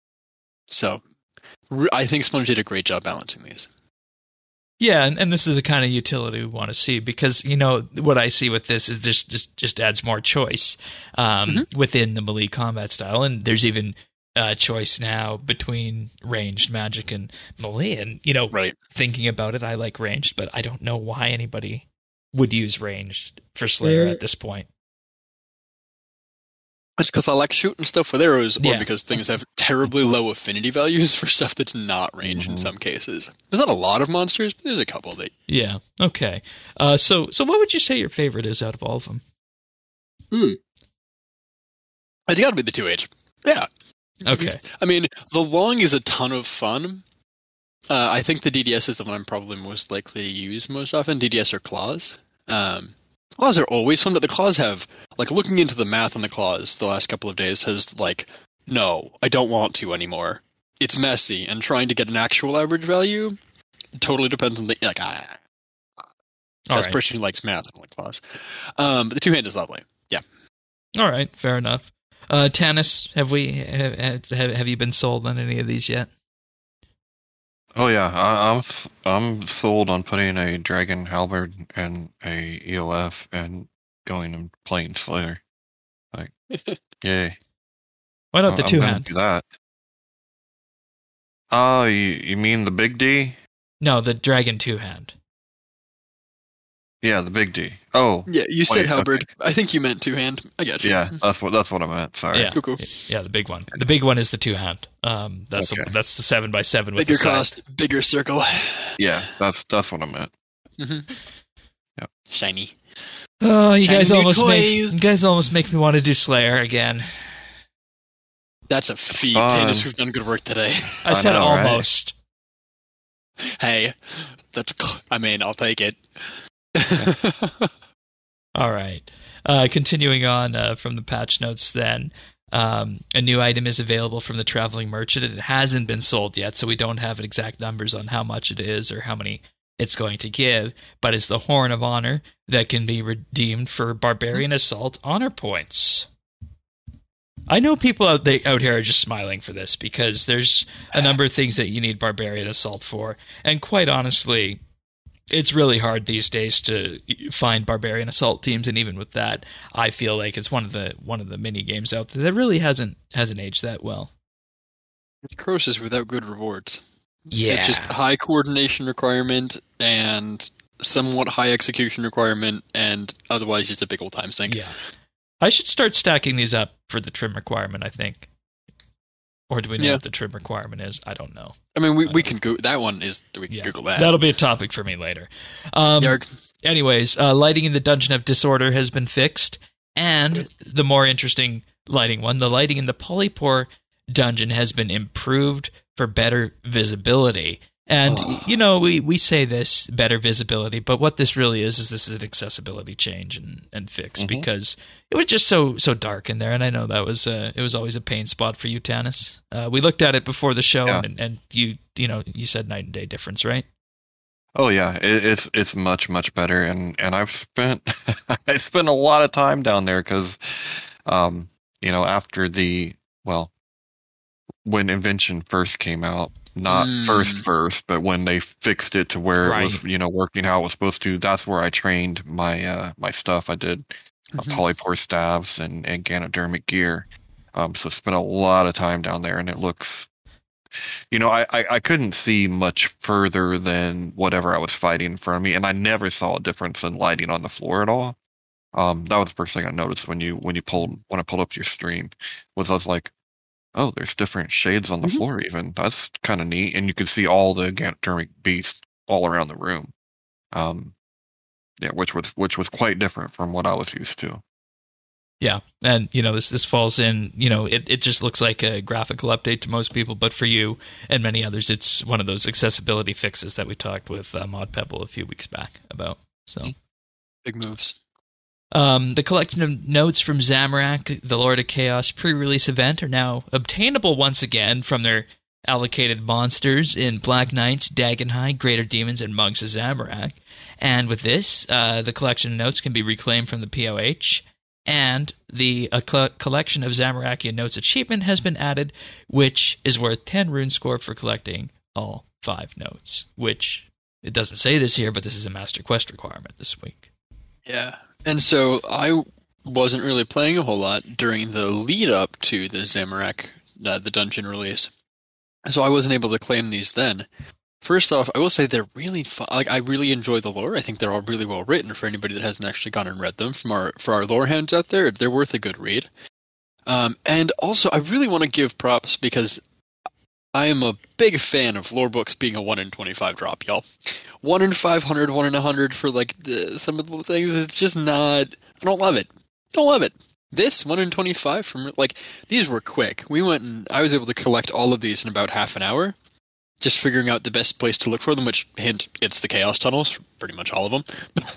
so re- I think Sponge did a great job balancing these. Yeah, and, and this is the kind of utility we want to see because, you know, what I see with this is just just, just adds more choice um, Mm-hmm. within the melee combat style. And there's even uh, choice now between ranged magic and melee. And, you know, Right. thinking about it, I like ranged, but I don't know why anybody would use ranged for Slayer at this point. It's because I like shooting stuff with arrows, or Yeah. because things have terribly low affinity values for stuff that's not ranged in Mhm. some cases. There's not a lot of monsters, but there's a couple that. Yeah. Okay. Uh, so, so what would you say your favorite is out of all of them? It's got to be the two H. Yeah. Okay. I mean, the long is a ton of fun. Uh, I think the D D S is the one I'm probably most likely to use most often. D D S or claws. Um, claws are always fun, but the claws have, like, looking into the math on the claws the last couple of days has, like, no, I don't want to anymore. It's messy, and trying to get an actual average value totally depends on the, like, I, All as a right. person who likes math, I don't like claws. Um, but the two-hand is lovely. Yeah. All right. Fair enough. Uh, Tanis, have we have, have have you been sold on any of these yet? Oh yeah, I, I'm s- I'm sold on putting a dragon halberd and a E O F and going and playing Slayer. Like, yay! Why not I'm- the I'm two gonna hand? do that. Oh, you you mean the big D? No, the dragon two hand. Yeah, the big D. Oh, Yeah, you said Wait, halberd. I think you meant two-hand. I got you. yeah, that's what that's what I meant. Sorry. Yeah. Cool, cool. Yeah, the big one. The big one is the two hand. Um, that's the, Okay. that's the seven by seven with Bigger the side. cost, bigger circle. Yeah, that's that's what I meant. Mm-hmm. Yep. Shiny. Oh, you Shiny guys new almost make toys. you guys almost make me want to do Slayer again. That's a feat. Fun. Tanis, we've done good work today. I, I said know, right? almost. Hey, that's. cl- I mean, I'll take it. All right. Uh, continuing on uh, from the patch notes, then um, a new item is available from the traveling merchant. It hasn't been sold yet, so we don't have exact numbers on how much it is or how many it's going to give. But it's the Horn of Honor that can be redeemed for Barbarian Assault honor points. I know people out there, out here are just smiling for this because there's a number of things that you need Barbarian Assault for, and quite honestly, it's really hard these days to find Barbarian Assault teams, and even with that, I feel like it's one of the one of the mini games out there that really hasn't hasn't aged that well. Crosis without good rewards. Yeah. It's just high coordination requirement and somewhat high execution requirement, and otherwise just a big old time sink. Yeah. I should start stacking these up for the trim requirement, I think. Or do we know Yeah. what the trim requirement is? I don't know. I mean, we, I we don't can go. That one is we can Yeah. Google that. That'll be a topic for me later. Um, Yarg. anyways, uh, lighting in the Dungeon of Disorder has been fixed, and the more interesting lighting one, the lighting in the Polypore dungeon has been improved for better visibility. And, Oh. you know, we, we say this, better visibility, but what this really is, is this is an accessibility change and, and fix, Mhm. because it was just so so dark in there, and I know that was uh, it was always a pain spot for you, Tanis. Uh, we looked at it before the show, Yeah. and, and you you know, you said night and day difference, right? Oh yeah, it, it's it's much much better, and and I've spent I spent a lot of time down there because, um, you know, after the well, when Invention first came out, not Mm. first first, but when they fixed it to where it was Right. you know working how it was supposed to, that's where I trained my uh my stuff. I did uh, Mhm. polypore staves and and ganodermic gear, um, so spent a lot of time down there, and it looks. You know, I, I, I couldn't see much further than whatever I was fighting in front of me, and I never saw a difference in lighting on the floor at all. Um, that was the first thing I noticed when you when you pulled when I pulled up your stream, was I was like, oh, there's different shades on the Mhm. floor even. That's kind of neat, and you could see all the Ganodermic beasts all around the room. Um, yeah, which was which was quite different from what I was used to. Yeah, and you know this this falls in. You know, it, it just looks like a graphical update to most people, but for you and many others, it's one of those accessibility fixes that we talked with uh, Mod Pebble a few weeks back about. So, Big moves. um, the collection of notes from Zamorak, the Lord of Chaos pre-release event, are now obtainable once again from their allocated monsters in Black Knights, Dagonhai, Greater Demons, and Monks of Zamorak. And with this, uh, the collection of notes can be reclaimed from the P O H. And the a co- collection of Zamorakian Notes achievement has been added, which is worth ten rune score for collecting all five notes. Which, it doesn't say this here, but this is a Master Quest requirement this week. Yeah. And so I wasn't really playing a whole lot during the lead up to the Zamorak, uh, the dungeon release. So I wasn't able to claim these then. First off, I will say they're really fun. Like, I really enjoy the lore. I think they're all really well written for anybody that hasn't actually gone and read them. From our for our lore hounds out there, they're worth a good read. Um, and also, I really want to give props because I am a big fan of lore books being a one in twenty-five drop, y'all. one in five hundred, one in one hundred for like the, some of the things. It's just not. I don't love it. Don't love it. This one in twenty-five from like these were quick. We went and I was able to collect all of these in about half an hour. Just figuring out the best place to look for them, which, hint, it's the Chaos Tunnels, pretty much all of them.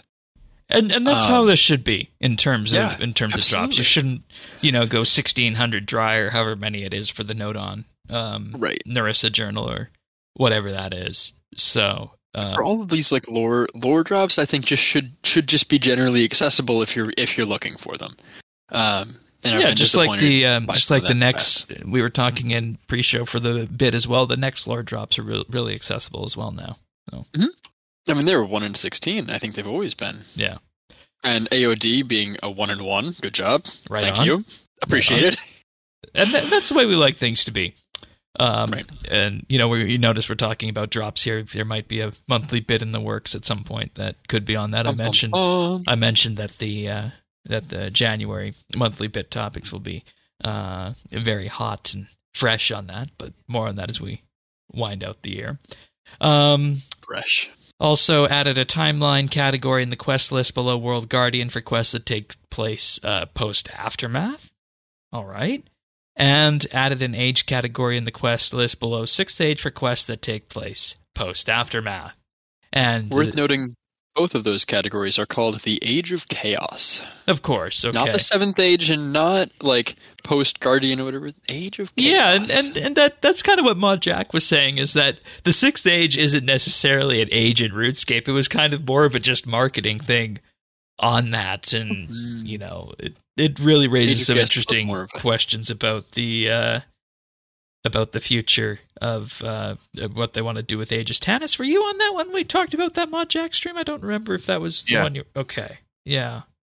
And and that's Um, how this should be in terms yeah, of in terms of drops. absolutely. You shouldn't, you know, go sixteen hundred dry or however many it is for the Nodon, um, Right. Narissa Journal or whatever that is. So uh, For all of these like lore lore drops, I think just should should just be generally accessible if you're if you're looking for them. Um, and I've yeah, been just like disappointed the um, by just some of like the that next we were talking in pre-show for the bit as well. The next lore drops are re- really accessible as well now. So I mean, they were one in sixteen. I think they've always been. yeah, And A O D being a one in one. Good job. right Thank on. you. Appreciate Right it. And th- that's the way we like things to be. Um, Right. And, you know, we, you notice we're talking about drops here. There might be a monthly bit in the works at some point that could be on that. I Bum, bum, mentioned bum. I mentioned that the uh, that the January monthly bit topics will be uh, very hot and fresh on that, but more on that as we wind out the year. Um, Fresh. also added a timeline category in the quest list below World Guardian for quests that take place uh, post-Aftermath. All right. And added an age category in the quest list below sixth age for quests that take place post-Aftermath. And Worth noting, both of those categories are called the Age of Chaos. of course, okay. Not the Seventh Age and not like Post Guardian or whatever. Age of Chaos. Yeah, and, and, and that that's kind of what Mod Jack was saying, is that the sixth age isn't necessarily an age in RuneScape. It was kind of more of a just marketing thing on that, and Mm. you know, it it really raises Age of some Chaos was interesting more of a- questions about the uh, about the future of, uh, of what they want to do with Aegis. Tanis, were you on that one? We talked about that Mod Jack stream. I don't remember if that was the Yeah. one you. Okay, yeah.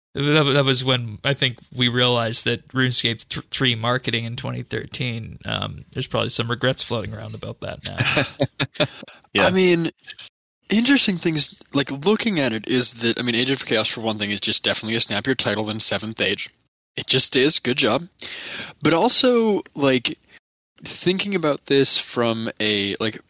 That, that was when I think we realized that RuneScape th- three marketing in twenty thirteen. Um, there's probably some regrets floating around about that now. Yeah. I mean, interesting things, like looking at it, is that, I mean, Age of Chaos, for one thing, is just definitely a snappier title than seventh Age. It just is. Good job. But also, like, thinking about this from a, like,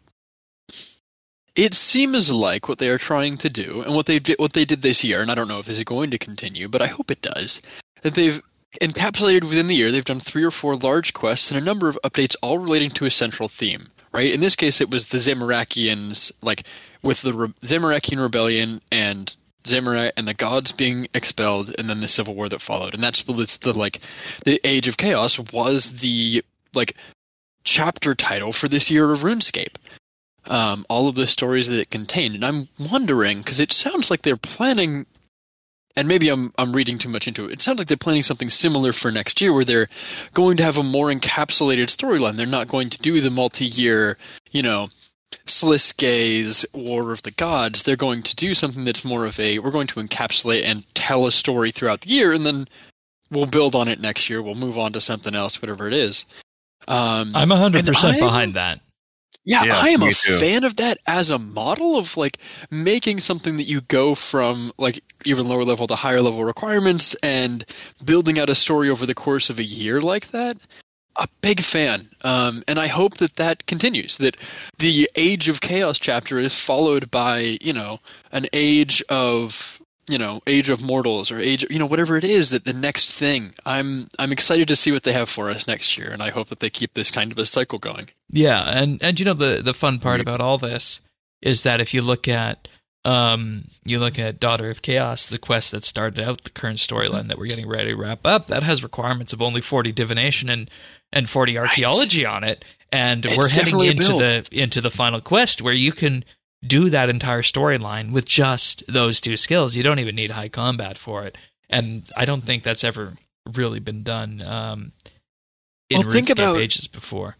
it seems like what they are trying to do, and what they did, what they did this year, and I don't know if this is going to continue, but I hope it does, that they've encapsulated within the year, they've done three or four large quests and a number of updates all relating to a central theme, right? In this case, it was the Zamorakians, like, with the Re- Zamorakian Rebellion and Zamorak and the gods being expelled, and then the civil war that followed. And that's the, the like, the Age of Chaos was the, like, chapter title for this year of RuneScape. Um, all of the stories that it contained. And I'm wondering, because it sounds like they're planning, and maybe I'm I'm reading too much into it, it sounds like they're planning something similar for next year, where they're going to have a more encapsulated storyline. They're not going to do the multi-year, you know, Sliskay's War of the Gods. They're going to do something that's more of a, we're going to encapsulate and tell a story throughout the year, and then we'll build on it next year. We'll move on to something else, whatever it is. Um, I'm one hundred percent behind that. Yeah, Yeah, I am a me too. fan of that as a model of, like, making something that you go from, like, even lower level to higher level requirements and building out a story over the course of a year like that. A big fan. Um, and I hope that that continues, that the Age of Chaos chapter is followed by, you know, an Age of, you know, Age of Mortals or Age, you know, whatever it is, that the next thing. I'm I'm excited to see what they have for us next year, and I hope that they keep this kind of a cycle going. Yeah, and, and you know, the, the fun part about all this is that if you look at um, you look at Daughter of Chaos, the quest that started out the current storyline that we're getting ready to wrap up, that has requirements of only forty divination and, and forty archaeology right. on it, and it's we're heading into build. the into the final quest where you can do that entire storyline with just those two skills. You don't even need high combat for it, and I don't think that's ever really been done um, in well, think RuneScape about, Ages before.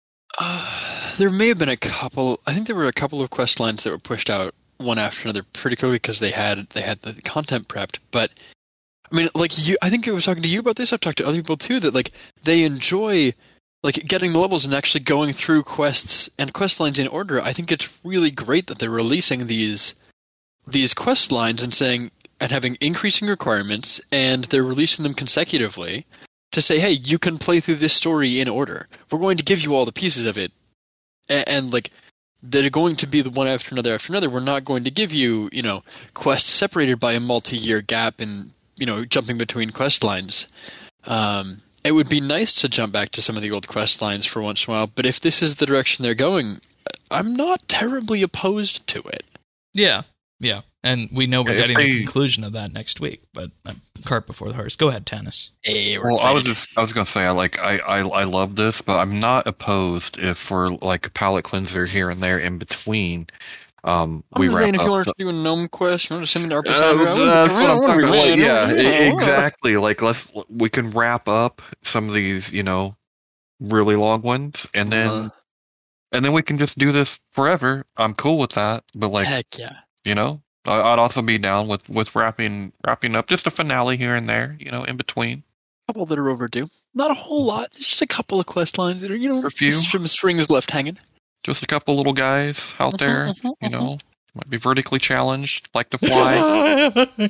Uh, there may have been a couple. I think there were a couple of quest lines that were pushed out one after another pretty quickly because they had they had the content prepped. But I mean, like you, I think I was talking to you about this. I've talked to other people too that like they enjoy like getting the levels and actually going through quests and quest lines in order. I think it's really great that they're releasing these these quest lines and saying and having increasing requirements, and they're releasing them consecutively. To say, hey, you can play through this story in order. We're going to give you all the pieces of it. And, and like, they're going to be the one after another after another. We're not going to give you, you know, quests separated by a multi-year gap and, you know, jumping between quest lines. Um, it would be nice to jump back to some of the old quest lines for once in a while, but if this is the direction they're going, I'm not terribly opposed to it. Yeah, yeah. And we know we're If getting they- the conclusion of that next week, but um, cart before the horse. Go ahead, Tannis. Hey, we're Well, I was excited. just I was gonna say I like I, I I love this, but I'm not opposed if for like a palate cleanser here and there in between. Um, we I'm wrap saying if up you want the- to do a gnome quest, you want to send me to Uh, Arpasandra, that's what I'm talking about. Like, yeah, e- exactly. Like let's we can wrap up some of these, you know, really long ones, and then Uh, and then we can just do this forever. I'm cool with that, but like heck yeah. you know, I- I'd also be down with with wrapping wrapping up just a finale here and there, you know, in between. A couple that are overdue. Not a whole lot. Just a couple of quest lines that are, you know, A few. some strings left hanging. Just a couple little guys out there, Mhm, you mhm, know, might be vertically challenged, like to fly.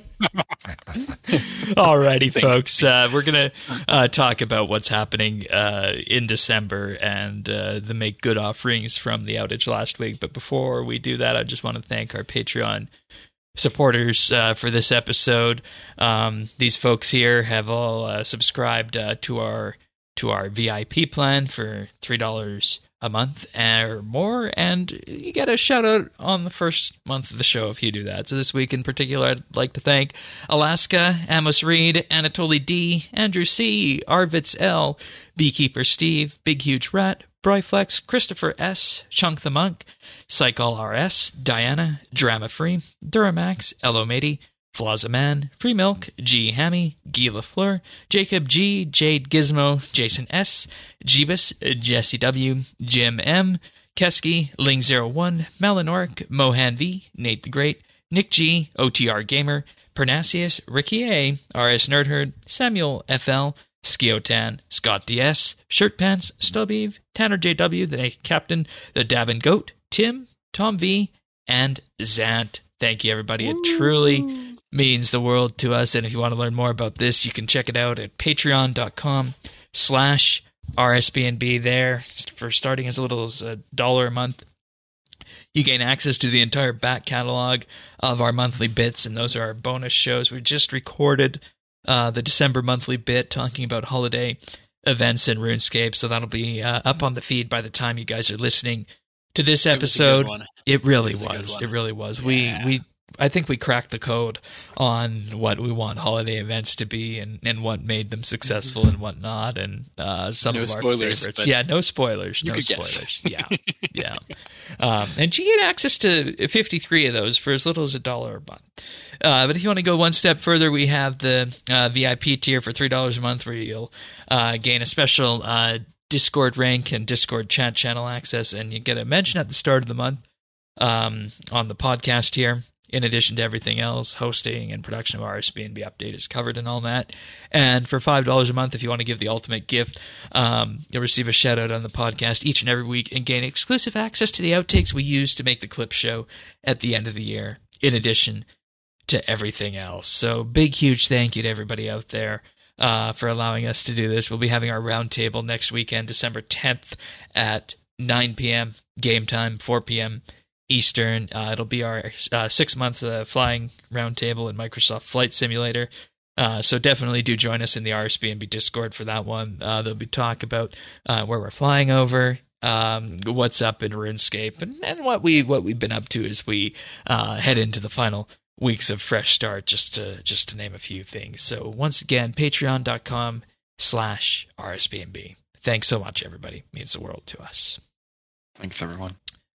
Alrighty, folks. Uh, we're going to uh, talk about what's happening uh, in December and uh, the make good offerings from the outage last week. But before we do that, I just want to thank our Patreon supporters uh, for this episode. Um, these folks here have all uh, subscribed uh, to our to our V I P plan for three dollars a month or more, and you get a shout out on the first month of the show if you do that. So this week in particular, I'd like to thank Alaska, Amos Reed, Anatoly D, Andrew C, Arvitz L, Beekeeper Steve, Big Huge Rat, Bryflex, Christopher S, Chunk the Monk, Cycle R S, Diana, Drama Free, Duramax, Elomady, Flazaman, Free Milk, G. Hammy, Guy Lafleur, Jacob G, Jade Gizmo, Jason S, Jeebus, Jesse W, Jim M, Kesky, Ling zero one, Malinoric, Mohan V, Nate the Great, Nick G, O T R Gamer, Pernasius, Ricky A, R S Nerdherd, Samuel F L, Skiotan, Scott D S, Shirtpants, Stubeve, Tanner J W, the Naked Captain, the Dabin Goat, Tim, Tom V, and Zant. Thank you, everybody. It truly means the world to us. And if you want to learn more about this, you can check it out at patreon.com slash RSBNB there for starting as little as a dollar a month. You gain access to the entire back catalog of our monthly bits, and those are our bonus shows. We just recorded uh, the December monthly bit talking about holiday events in RuneScape, so that'll be uh, up on the feed by the time you guys are listening to this episode. It, it really it was. was. It really was. Yeah. We we I think we cracked the code on what we want holiday events to be, and, and what made them successful mm-hmm. and what not, and uh, some no of our spoilers, favorites. Yeah, no spoilers. You no could spoilers. Guess. Yeah, yeah. Um, and you get access to fifty-three of those for as little as a dollar a month. Uh, but if you want to go one step further, we have the uh, V I P tier for three dollars a month, where you'll uh, gain a special uh, Discord rank and Discord chat channel access, and you get a mention at the start of the month um, on the podcast here. In addition to everything else, hosting and production of R S B N B Update is covered and all that. And for five dollars a month, if you want to give the ultimate gift, um, you'll receive a shout-out on the podcast each and every week and gain exclusive access to the outtakes we use to make the clip show at the end of the year, in addition to everything else. So big, huge thank you to everybody out there uh, for allowing us to do this. We'll be having our roundtable next weekend, December tenth at nine p.m. game time, four p.m. Eastern. Uh, it'll be our uh, six-month uh, flying roundtable in Microsoft Flight Simulator. Uh, so definitely do join us in the R S B N B Discord for that one. Uh, there'll be talk about uh, where we're flying over, um, what's up in RuneScape, and, and what we what we've been up to as we uh, head into the final weeks of Fresh Start. Just to just to name a few things. So once again, patreon.com slash RSBNB. Thanks so much, everybody. It means the world to us. Thanks, everyone.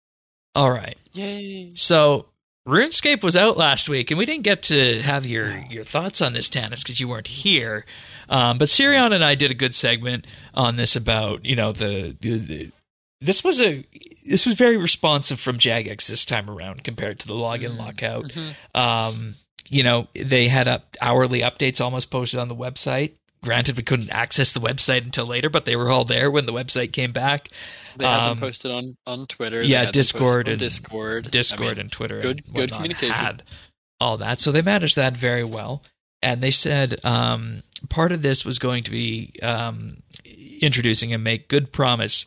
All right. Yay. So RuneScape was out last week, and we didn't get to have your, your thoughts on this, Tanis, because you weren't here. Um, but Sirion and I did a good segment on this about, you know, the, the, the this was a this was very responsive from Jagex this time around compared to the login mm-hmm. lockout. Mm-hmm. Um, you know, they had up hourly updates almost posted on the website. Granted, we couldn't access the website until later, but they were all there when the website came back. They had um, them posted on, on Twitter. Yeah, Discord and Discord, Discord I mean, and Twitter. Good, and good communication. Had all that, so they managed that very well. And they said um, part of this was going to be um, introducing a make good promise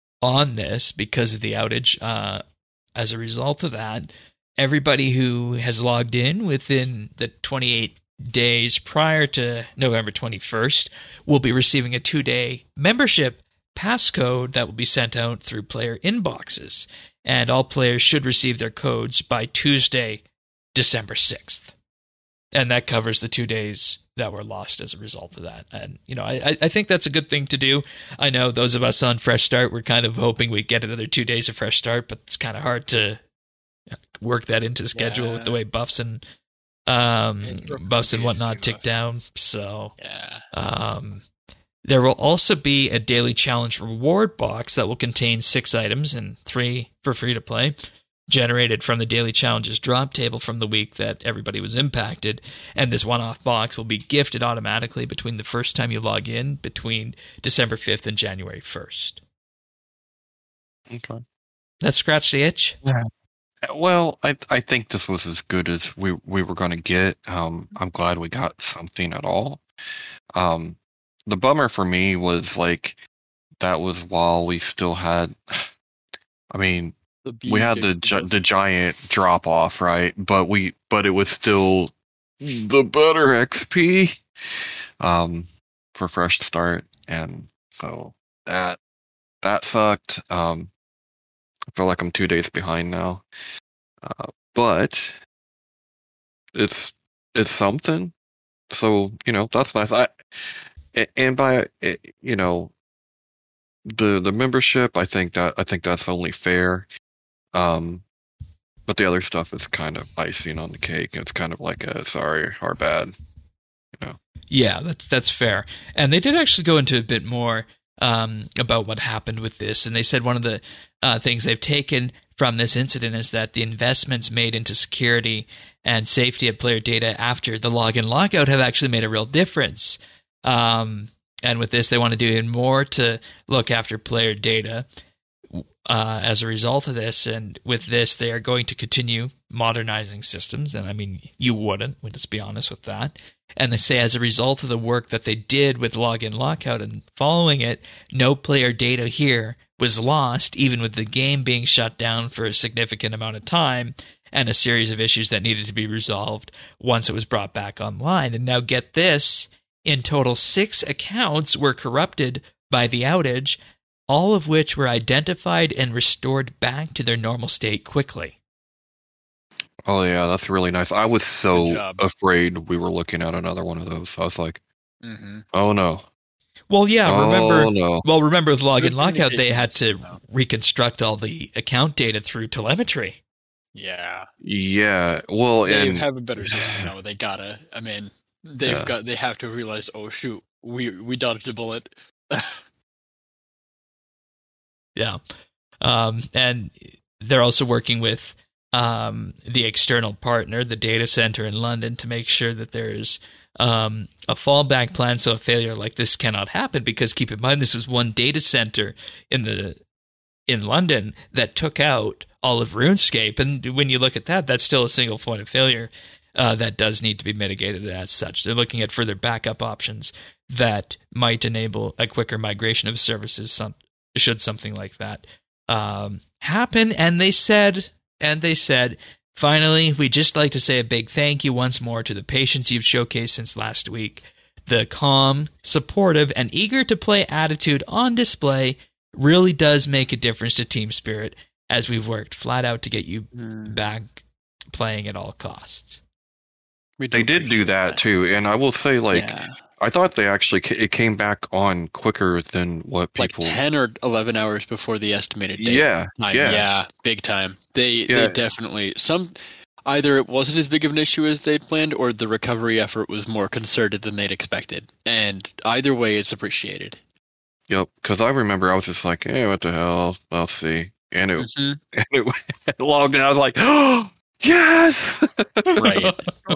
on this because of the outage. Uh, as a result of that, everybody who has logged in within the twenty-eight days prior to November twenty-first will be receiving a two-day membership passcode that will be sent out through player inboxes, and all players should receive their codes by Tuesday, December sixth. And that covers the two days that were lost as a result of that. And, you know, I, I think that's a good thing to do. I know those of us on Fresh Start were kind of hoping we'd get another two days of Fresh Start, but it's kind of hard to work that into the schedule yeah. with the way buffs and Um, buffs and whatnot tick down. So, yeah. um, there will also be a daily challenge reward box that will contain six items and three for free to play, generated from the daily challenges drop table from the week that everybody was impacted. And this one-off box will be gifted automatically between the first time you log in, between December fifth and January first. Okay. That scratched the itch? Yeah. Well, I I think this was as good as we we were going to get. Um, I'm glad we got something at all. Um, the bummer for me was like that was while we still had. I mean, we had the gi- the giant drop off, right? But we but it was still the better X P um, for Fresh Start, and so that that sucked. Um, I feel like I'm two days behind now, uh, but it's it's something. So you know that's nice. I and by you know the the membership, I think that I think that's only fair. Um, but the other stuff is kind of icing on the cake. It's kind of like a sorry, our bad. You know. Yeah, that's that's fair. And they did actually go into a bit more um, about what happened with this, and they said one of the uh, things they've taken from this incident is that the investments made into security and safety of player data after the login lockout have actually made a real difference. Um, and with this, they want to do even more to look after player data uh, as a result of this. And with this, they are going to continue modernizing systems. And I mean, you wouldn't, let's be honest with that. And they say as a result of the work that they did with login lockout and following it, no player data here was lost, even with the game being shut down for a significant amount of time and a series of issues that needed to be resolved once it was brought back online. And now get this, in total, six accounts were corrupted by the outage, all of which were identified and restored back to their normal state quickly. Oh yeah, that's really nice. I was Good so job. afraid we were looking at another one of those. I was like, Mm-hmm. oh no. Well, yeah, oh remember no. Well, remember with login Good lockout, they communication had to system, reconstruct all the account data through telemetry. Yeah. Yeah. Well, They and have a better system now. They gotta. I mean, they've Yeah. got. They have to realize. Oh shoot, we we dodged a bullet. Yeah. Um, and they're also working with um, the external partner, the data center in London, to make sure that there's um, a fallback plan so a failure like this cannot happen. Because keep in mind, this was one data center in the in London that took out all of RuneScape. And when you look at that, that's still a single point of failure uh, that does need to be mitigated as such. They're looking at further backup options that might enable a quicker migration of services some, should something like that um, happen. And they said, and they said, finally, we'd just like to say a big thank you once more to the patience you've showcased since last week. The calm, supportive, and eager to play attitude on display really does make a difference to team spirit, as we've worked flat out to get you back playing at all costs. We they did do appreciate that too. And I will say, like, yeah. I thought they actually ca- it came back on quicker than what like people. ten or eleven hours before the estimated date. Yeah, time. yeah. yeah, big time. They Yeah. they definitely some either it wasn't as big of an issue as they'd planned, or the recovery effort was more concerted than they'd expected. And either way, it's appreciated. Yep. Because I remember I was just like, hey, what the hell? I'll see. And it, Mhm. and it, it logged in. I was like, oh, yes! Right.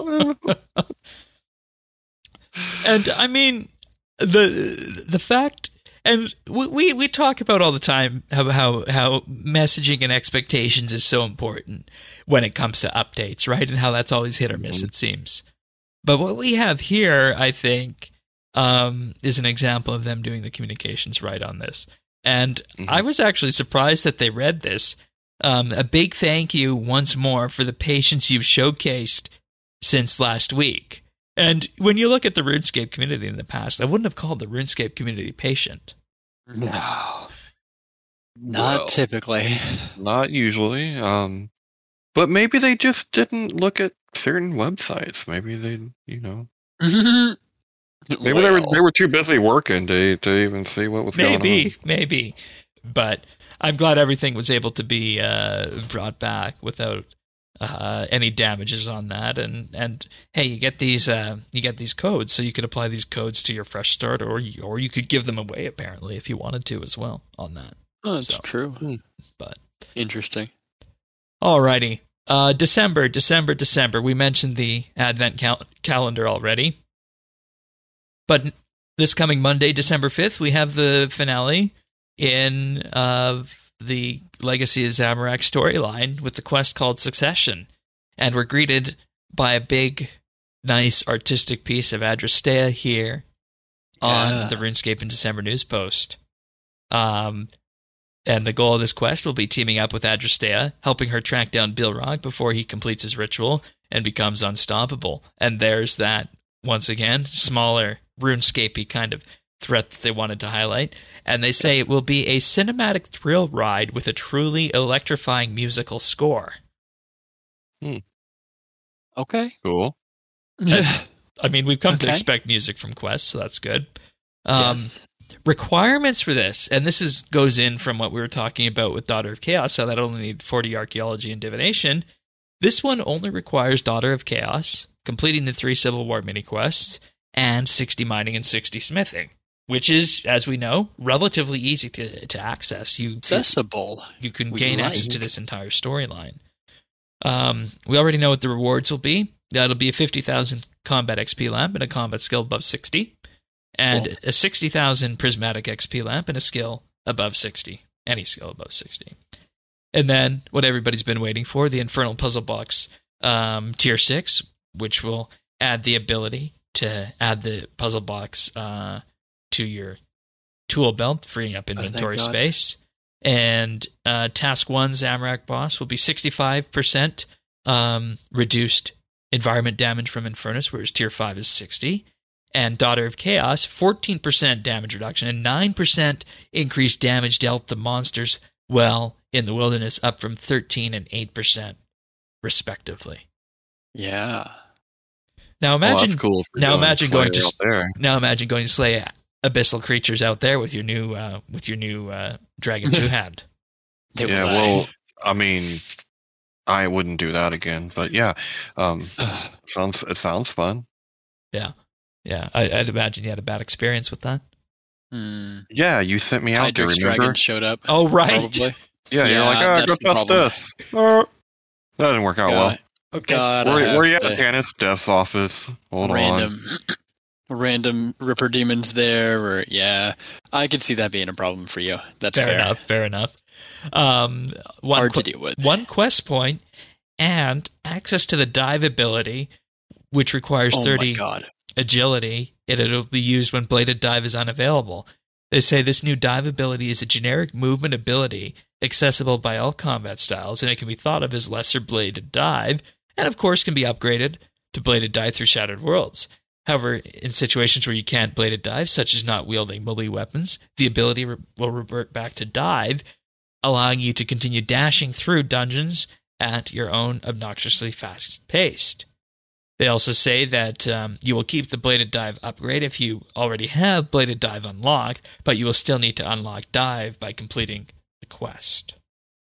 And I mean, the the fact, and we, we we talk about all the time how how how messaging and expectations is so important when it comes to updates, right? And how that's always hit or miss, Mhm. it seems. But what we have here, I think, um, is an example of them doing the communications right on this. And Mhm. I was actually surprised that they read this. Um, a big thank you once more for the patience you've showcased since last week. And when you look at the RuneScape community in the past, I wouldn't have called the RuneScape community patient. No. Not Well. typically. Not usually. Um, but maybe they just didn't look at certain websites. Maybe they, you know, maybe they were they were too busy working to to even see what was going on. Maybe, maybe. But I'm glad everything was able to be uh, brought back without uh, any damages on that. And, and hey, you get these uh, you get these codes, so you could apply these codes to your fresh start, or you, or you could give them away apparently if you wanted to as well on that. Oh, that's So. true. Hmm. But Interesting. alrighty, uh, December, December, December. We mentioned the Advent cal- calendar already, but this coming Monday, December fifth, we have the finale in uh, the Legacy of Zamorak storyline with the quest called Succession. And we're greeted by a big, nice artistic piece of Adrastea here on Yeah. the RuneScape in December news post. Um, and the goal of this quest will be teaming up with Adrastea, helping her track down Bilrog before he completes his ritual and becomes unstoppable. And there's that, once again, smaller RuneScape-y kind of threat that they wanted to highlight. And they say it will be a cinematic thrill ride with a truly electrifying musical score. Okay. Cool. I mean, we've come to Okay. expect music from Quest, so that's good. Um, yes. Requirements for this, and this is goes in from what we were talking about with Daughter of Chaos, how that only need forty archaeology and divination. This one only requires Daughter of Chaos, completing the three Civil War mini quests, and sixty mining and sixty smithing, which is, as we know, relatively easy to to access. You Accessible. you can we gain access like. to this entire storyline. Um, we already know what the rewards will be. That'll be a fifty thousand combat X P lamp and a combat skill above sixty, and Cool. a sixty thousand prismatic X P lamp and a skill above sixty. Any skill above sixty. And then what everybody's been waiting for, the Infernal Puzzle Box um, Tier six, which will add the ability to add the puzzle box uh, to your tool belt, freeing up inventory God. space. And uh, Task one Zamorak boss will be sixty-five percent um, reduced environment damage from Infernus, whereas Tier five is sixty. And Daughter of Chaos, fourteen percent damage reduction and nine percent increased damage dealt to monsters well in the wilderness, up from thirteen and eight percent, respectively. Yeah. Now Well, imagine, that's cool. for now doing imagine going Slayer to out there. now imagine going to slay abyssal creatures out there with your new uh, with your new uh, Dragon two hand. They Yeah, will well, I mean, I wouldn't do that again, but yeah, um, lie. sounds it sounds fun. Yeah, I, I'd imagine you had a bad experience with that. Hmm. Yeah, you sent me out there, Hydrix remember? Dragon showed up. Oh right. Probably. Yeah, you're Yeah, like, ah, that's go the touch problem. this. Oh, that didn't work out well. God, Okay. God, I Where, have where you at, to- Janice? Dev's office. Hold on. random, random Ripper demons there. Or yeah, I could see that being a problem for you. That's Fair fair. enough. Fair enough. Um, one Hard que- to deal with. one quest point and access to the dive ability, which requires Oh my thirty God. agility, and it'll be used when bladed dive is unavailable. They say this new dive ability is a generic movement ability accessible by all combat styles, and it can be thought of as lesser bladed dive, and of course can be upgraded to bladed dive through Shattered Worlds. However, in situations where you can't bladed dive, such as not wielding melee weapons, the ability re- will revert back to dive, allowing you to continue dashing through dungeons at your own obnoxiously fast pace. They also say that um, you will keep the Bladed Dive upgrade if you already have Bladed Dive unlocked, but you will still need to unlock Dive by completing the quest.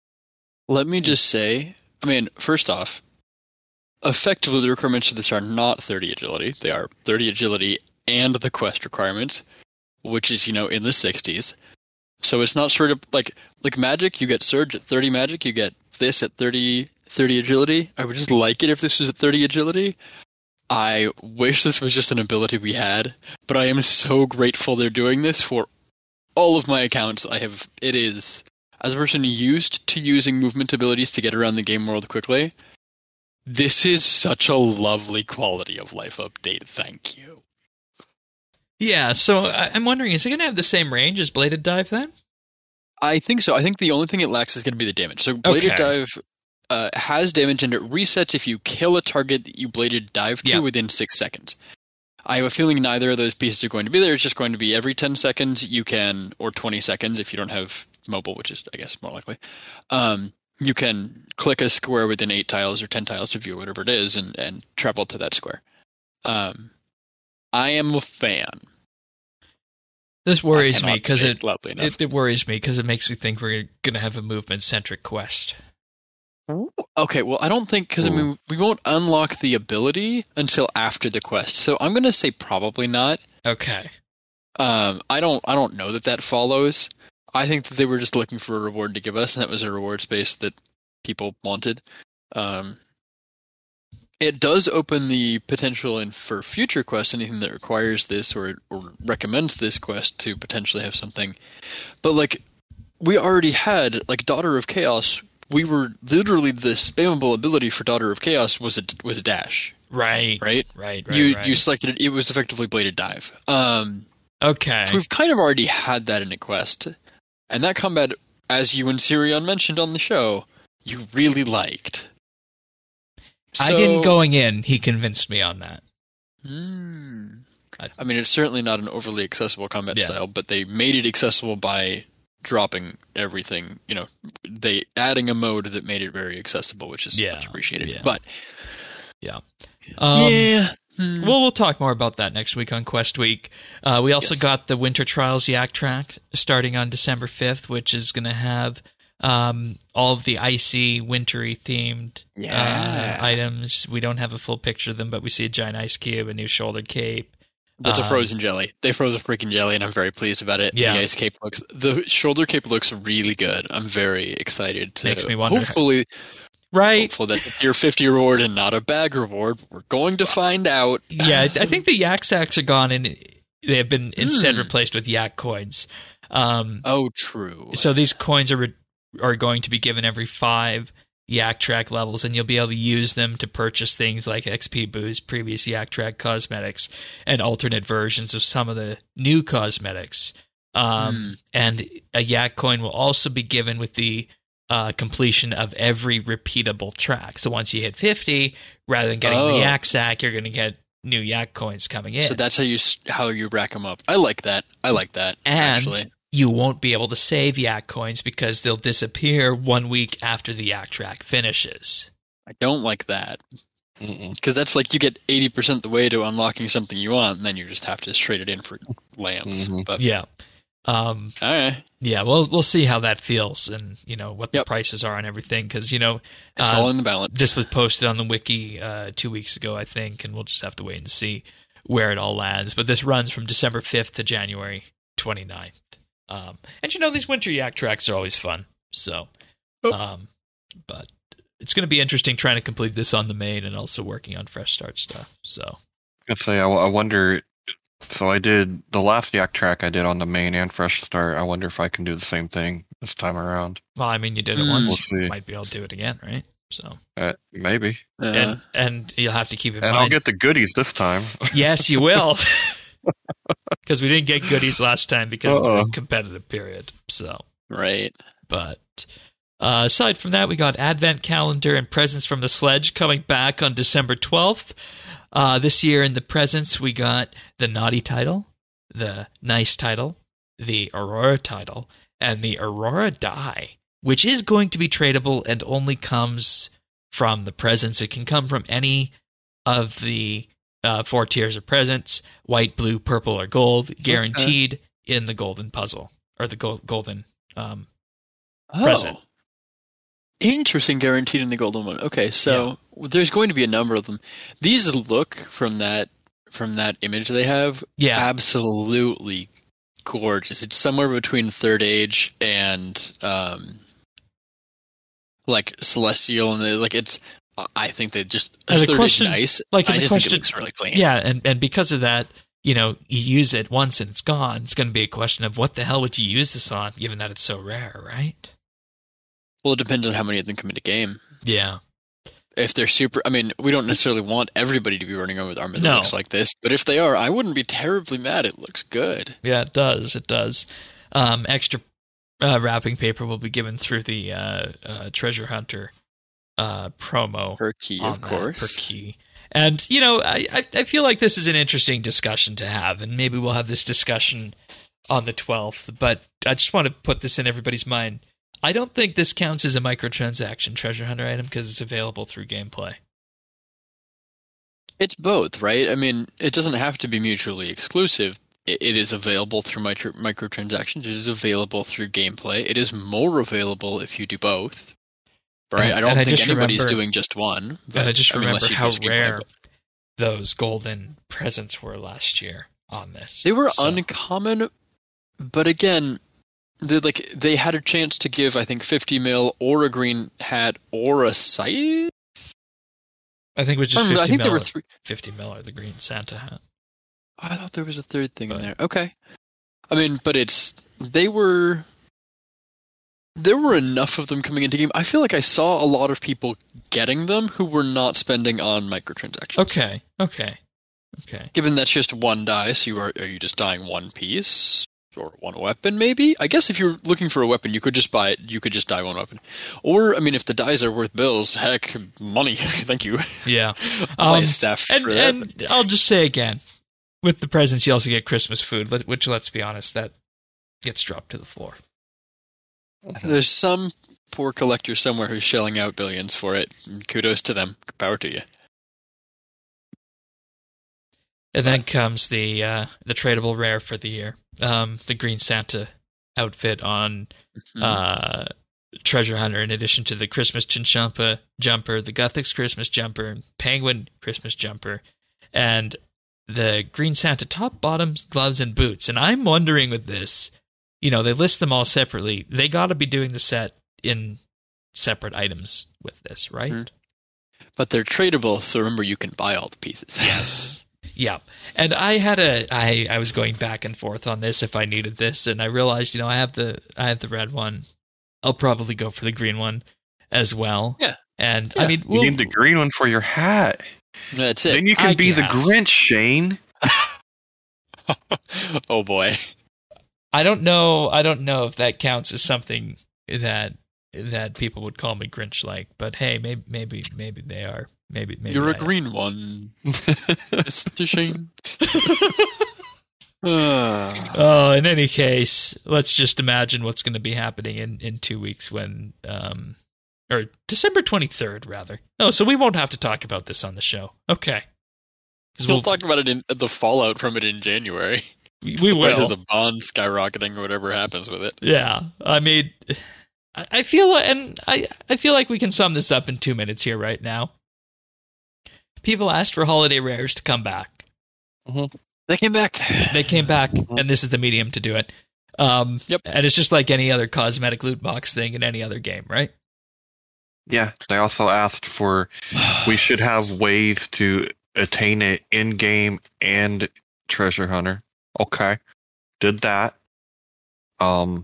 Let me just say, I mean, first off, effectively the requirements for this are not thirty agility. They are thirty agility and the quest requirements, which is, you know, in the sixties. So it's not sort of like like magic, you get Surge at thirty magic, you get this at thirty, thirty agility. I would just like it if this was at thirty agility. I wish this was just an ability we had, but I am so grateful they're doing this for all of my accounts. I have, it is, as a person used to using movement abilities to get around the game world quickly, this is such a lovely quality of life update. Thank you. Yeah, so I- I'm wondering, is it going to have the same range as Bladed Dive then? I think so. I think the only thing it lacks is going to be the damage. So Bladed Okay. Dive uh, has damage and it resets if you kill a target that you Bladed Dive to Yeah. within six seconds. I have a feeling neither of those pieces are going to be there. It's just going to be every ten seconds you can, or twenty seconds if you don't have mobile, which is, I guess, more likely. Um, you can click a square within eight tiles or ten tiles of view, whatever it is, and, and travel to that square. Um, I am a fan. This worries I me cannot because say it, loudly enough. it it worries me because it makes me think we're going to have a movement-centric quest. Okay, well, I don't think, because I mean, we won't unlock the ability until after the quest, so I'm going to say probably not. Okay. Um, I don't, I don't know that that follows. I think that they were just looking for a reward to give us, and that was a reward space that people wanted. Um, it does open the potential in for future quests, anything that requires this or or recommends this quest to potentially have something. But like, we already had like Daughter of Chaos. We were literally the spammable ability for Daughter of Chaos was a was a dash, Right. right? Right, right, you right. you selected it. It was effectively Bladed Dive. Um, Okay. so we've kind of already had that in a quest, and that combat, as you and Sirion mentioned on the show, you really liked. I So- didn't going in. He convinced me on that. Hmm. I- I mean, it's certainly not an overly accessible combat Yeah. style, but they made it accessible by dropping everything. You know, they adding a mode that made it very accessible, which is Yeah, much appreciated. yeah. But Um, yeah, Hmm. Well, we'll talk more about that next week on Quest Week. Uh, we also Yes. got the Winter Trials Yak Track starting on December fifth, which is going to have um, all of the icy, wintry themed Yeah. uh, items. We don't have a full picture of them, but we see a giant ice cube, a new shoulder cape. That's a Um, frozen jelly. They froze a freaking jelly, and I'm very pleased about it. Yeah. The ice cape looks, the shoulder cape looks really good. I'm very excited to Makes me wonder- hopefully Right. Hopeful that it's your fifty reward and not a bag reward. We're going to find out. Yeah, I think the yak sacks are gone and they have been instead Hmm. replaced with yak coins. Um, Oh, true. so these coins are re- are going to be given every five Yak Track levels, and you'll be able to use them to purchase things like X P boost, previous Yak Track cosmetics, and alternate versions of some of the new cosmetics. Um, Hmm. And a Yak coin will also be given with the uh, completion of every repeatable track. So once you hit fifty, rather than getting Oh. the Yak Sack, you're going to get new Yak coins coming in. So that's how you s- how you rack them up. I like that. I like that. And actually. you won't be able to save Yak coins because they'll disappear one week after the Yak Track finishes. I don't like that. Mm-mm. Because that's like you get eighty percent the way to unlocking something you want, and then you just have to trade it in for lambs. Mhm. But Yeah. Um, all right. yeah, well, we'll see how that feels and, you know, what the Yep. prices are and everything. Because, you know, It's uh, all in the balance. this was posted on the wiki uh, two weeks ago, I think, and we'll just have to wait and see where it all lands. But this runs from December fifth to January twenty-ninth. Um, and, you know, these winter Yak Tracks are always fun. So, Oh. um, but it's going to be interesting trying to complete this on the main and also working on Fresh Start stuff. So, I say, I, I wonder. So I did the last Yak Track I did on the main and Fresh Start. I wonder if I can do the same thing this time around. well, I mean, you did it Mm. once. We'll see. Might be able to do it again, right? So, Uh, maybe. Uh, and and you'll have to keep in And mind. I'll get the goodies this time. Yes, you will. Because we didn't get goodies last time because of Uh-uh. the competitive period. So, right. but uh, aside from that, we got Advent Calendar and Presents from the Sledge coming back on December twelfth. Uh, this year in the presents, we got the Naughty title, the Nice title, the Aurora title, and the Aurora die, which is going to be tradable and only comes from the presents. It can come from any of the uh, four tiers of presents: white, blue, purple, or gold, guaranteed in the golden puzzle or the gold, golden. Um, Oh. Present. Interesting, guaranteed in the golden one. Okay, so there's going to be a number of them. These look from that from that image they have yeah, absolutely gorgeous. It's somewhere between Third Age and um, like Celestial, and they- like it's. I think they just And the Third question- Age nice. like, I and the just question- think it looks really clean. yeah, and and because of that, you know, you use it once and it's gone. It's going to be a question of what the hell would you use this on, given that it's so rare, right? Well, it depends on how many of them come into game. Yeah, If they're super, I mean, we don't necessarily want everybody to be running over with armor that No. looks like this, but if they are, I wouldn't be terribly mad. It looks good. yeah, it does. It does. Um, extra uh, wrapping paper will be given through the uh, uh, Treasure Hunter uh, promo. Per key, on of that course. per key. And you know, I, I I feel like this is an interesting discussion to have, and maybe we'll have this discussion on the twelfth. But I just want to put this in everybody's mind. I don't think this counts as a microtransaction treasure hunter item because it's available through gameplay. It's both, right? I mean, it doesn't have to be mutually exclusive. It, it is available through micro, microtransactions. It is available through gameplay. It is more available if you do both. Right? And- I don't and I think just anybody's remember- doing just one. But, And I just mean, remember unless you how use gameplay, rare but those golden presents were last year on this. they were So- uncommon, but again, they like they had a chance to give, I think, fifty mil or a green hat or a scythe. I think it was just I, don't know, fifty I think there mil, were three. fifty mil or the green Santa hat. I thought there was a third thing But- in there. Okay. I mean, but it's they were there were enough of them coming into game. I feel like I saw a lot of people getting them who were not spending on microtransactions. Okay, okay, okay. Given that's just one dice, you are are you just dying one piece or one weapon maybe? I guess if you're looking for a weapon, you could just buy it. You could just die one weapon. Or I mean, if the dice are worth bills, heck, money. Thank you. Yeah. Buy Um, a staff And, for that. and I'll just say again, with the presents, you also get Christmas food, let- which, let's be honest, that gets dropped to the floor. There's some poor collector somewhere who's shelling out billions for it. Kudos to them. Power to you. And then comes the uh, the tradable rare for the year, um, the Green Santa outfit on Mhm. uh, Treasure Hunter, in addition to the Christmas Chinchompa jumper, the Guthix Christmas jumper, Penguin Christmas jumper, and the Green Santa top, bottoms, gloves, and boots. And I'm wondering with this, you know, they list them all separately. They got to be doing the set in separate items with this, right? Mm. But they're tradable, so remember you can buy all the pieces. Yes. Yeah. And I had a I, I was going back and forth on this if I needed this, and I realized, you know, I have the I have the red one. I'll probably go for the green one as well. Yeah. And Yeah. I mean, You we'll, need the green one for your hat. That's it. Then you can I be the guess. Grinch, Shane. Oh boy. I don't know I don't know if that counts as something that that people would call me Grinch like, but hey, maybe maybe maybe they are. Maybe maybe You're I a am. green one, Mister Shane. Ah. Oh, in any case, let's just imagine what's going to be happening in, in two weeks when, um, or December twenty-third, rather. Oh, so we won't have to talk about this on the show. Okay. 'Cause We'll we'll, talk about it in the fallout from it in January. we, we Prices will. of bonds skyrocketing or whatever happens with it. Yeah. I mean, I I feel, and I, I feel like we can sum this up in two minutes here right now. People asked for holiday rares to come back. They came back. They came back, and this is the medium to do it. Um, Yep. And it's just like any other cosmetic loot box thing in any other game, right? Yeah, they also asked for we should have ways to attain it in game and treasure hunter. Okay, did that. Um,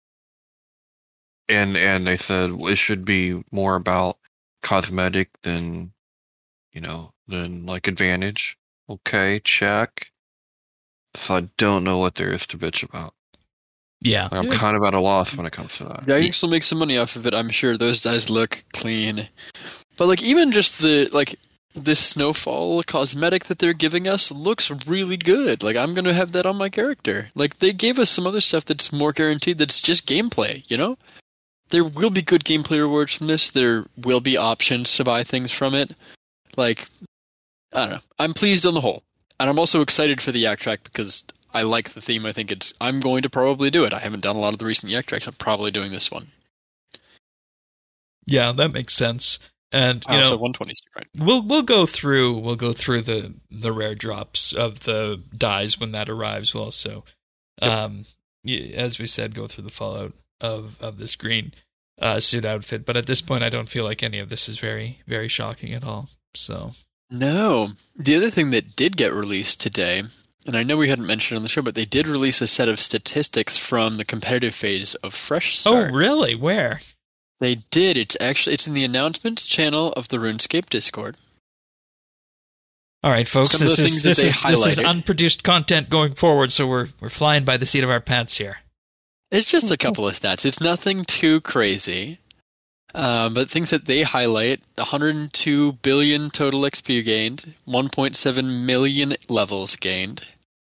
and and they said it should be more about cosmetic than, you know, than like advantage. Okay, check. So I don't know what there is to bitch about. Yeah. I'm kind of at a loss when it comes to that. Yeah, you can still make some money off of it. I'm sure those guys look clean, but like even just the like this snowfall cosmetic that they're giving us looks really good. Like I'm gonna have that on my character. Like they gave us some other stuff that's more guaranteed. That's just gameplay. You know, there will be good gameplay rewards from this. There will be options to buy things from it. Like I don't know. I'm pleased on the whole, and I'm also excited for the Yak Track because I like the theme. I think it's. I'm going to probably do it. I haven't done a lot of the recent Yak Tracks. I'm probably doing this one. Yeah, that makes sense. And you Oh, know, so one twenty, right? we'll we'll go through we'll go through the the rare drops of the dies when that arrives. We'll also, um, y- as we said, go through the fallout of of this green uh, suit outfit. But at this point, I don't feel like any of this is very very shocking at all. So No. The other thing that did get released today, and I know we hadn't mentioned on the show, but they did release a set of statistics from the competitive phase of Fresh Start. oh really? Where? They did. It's actually it's in the announcements channel of the RuneScape Discord. All right, folks. Some of This the is things that this they is this is highlighted. unproduced content going forward. So we're we're flying by the seat of our pants here. It's just a couple of stats. It's nothing too crazy. Um, but things that they highlight, one hundred two billion total X P gained, one point seven million levels gained,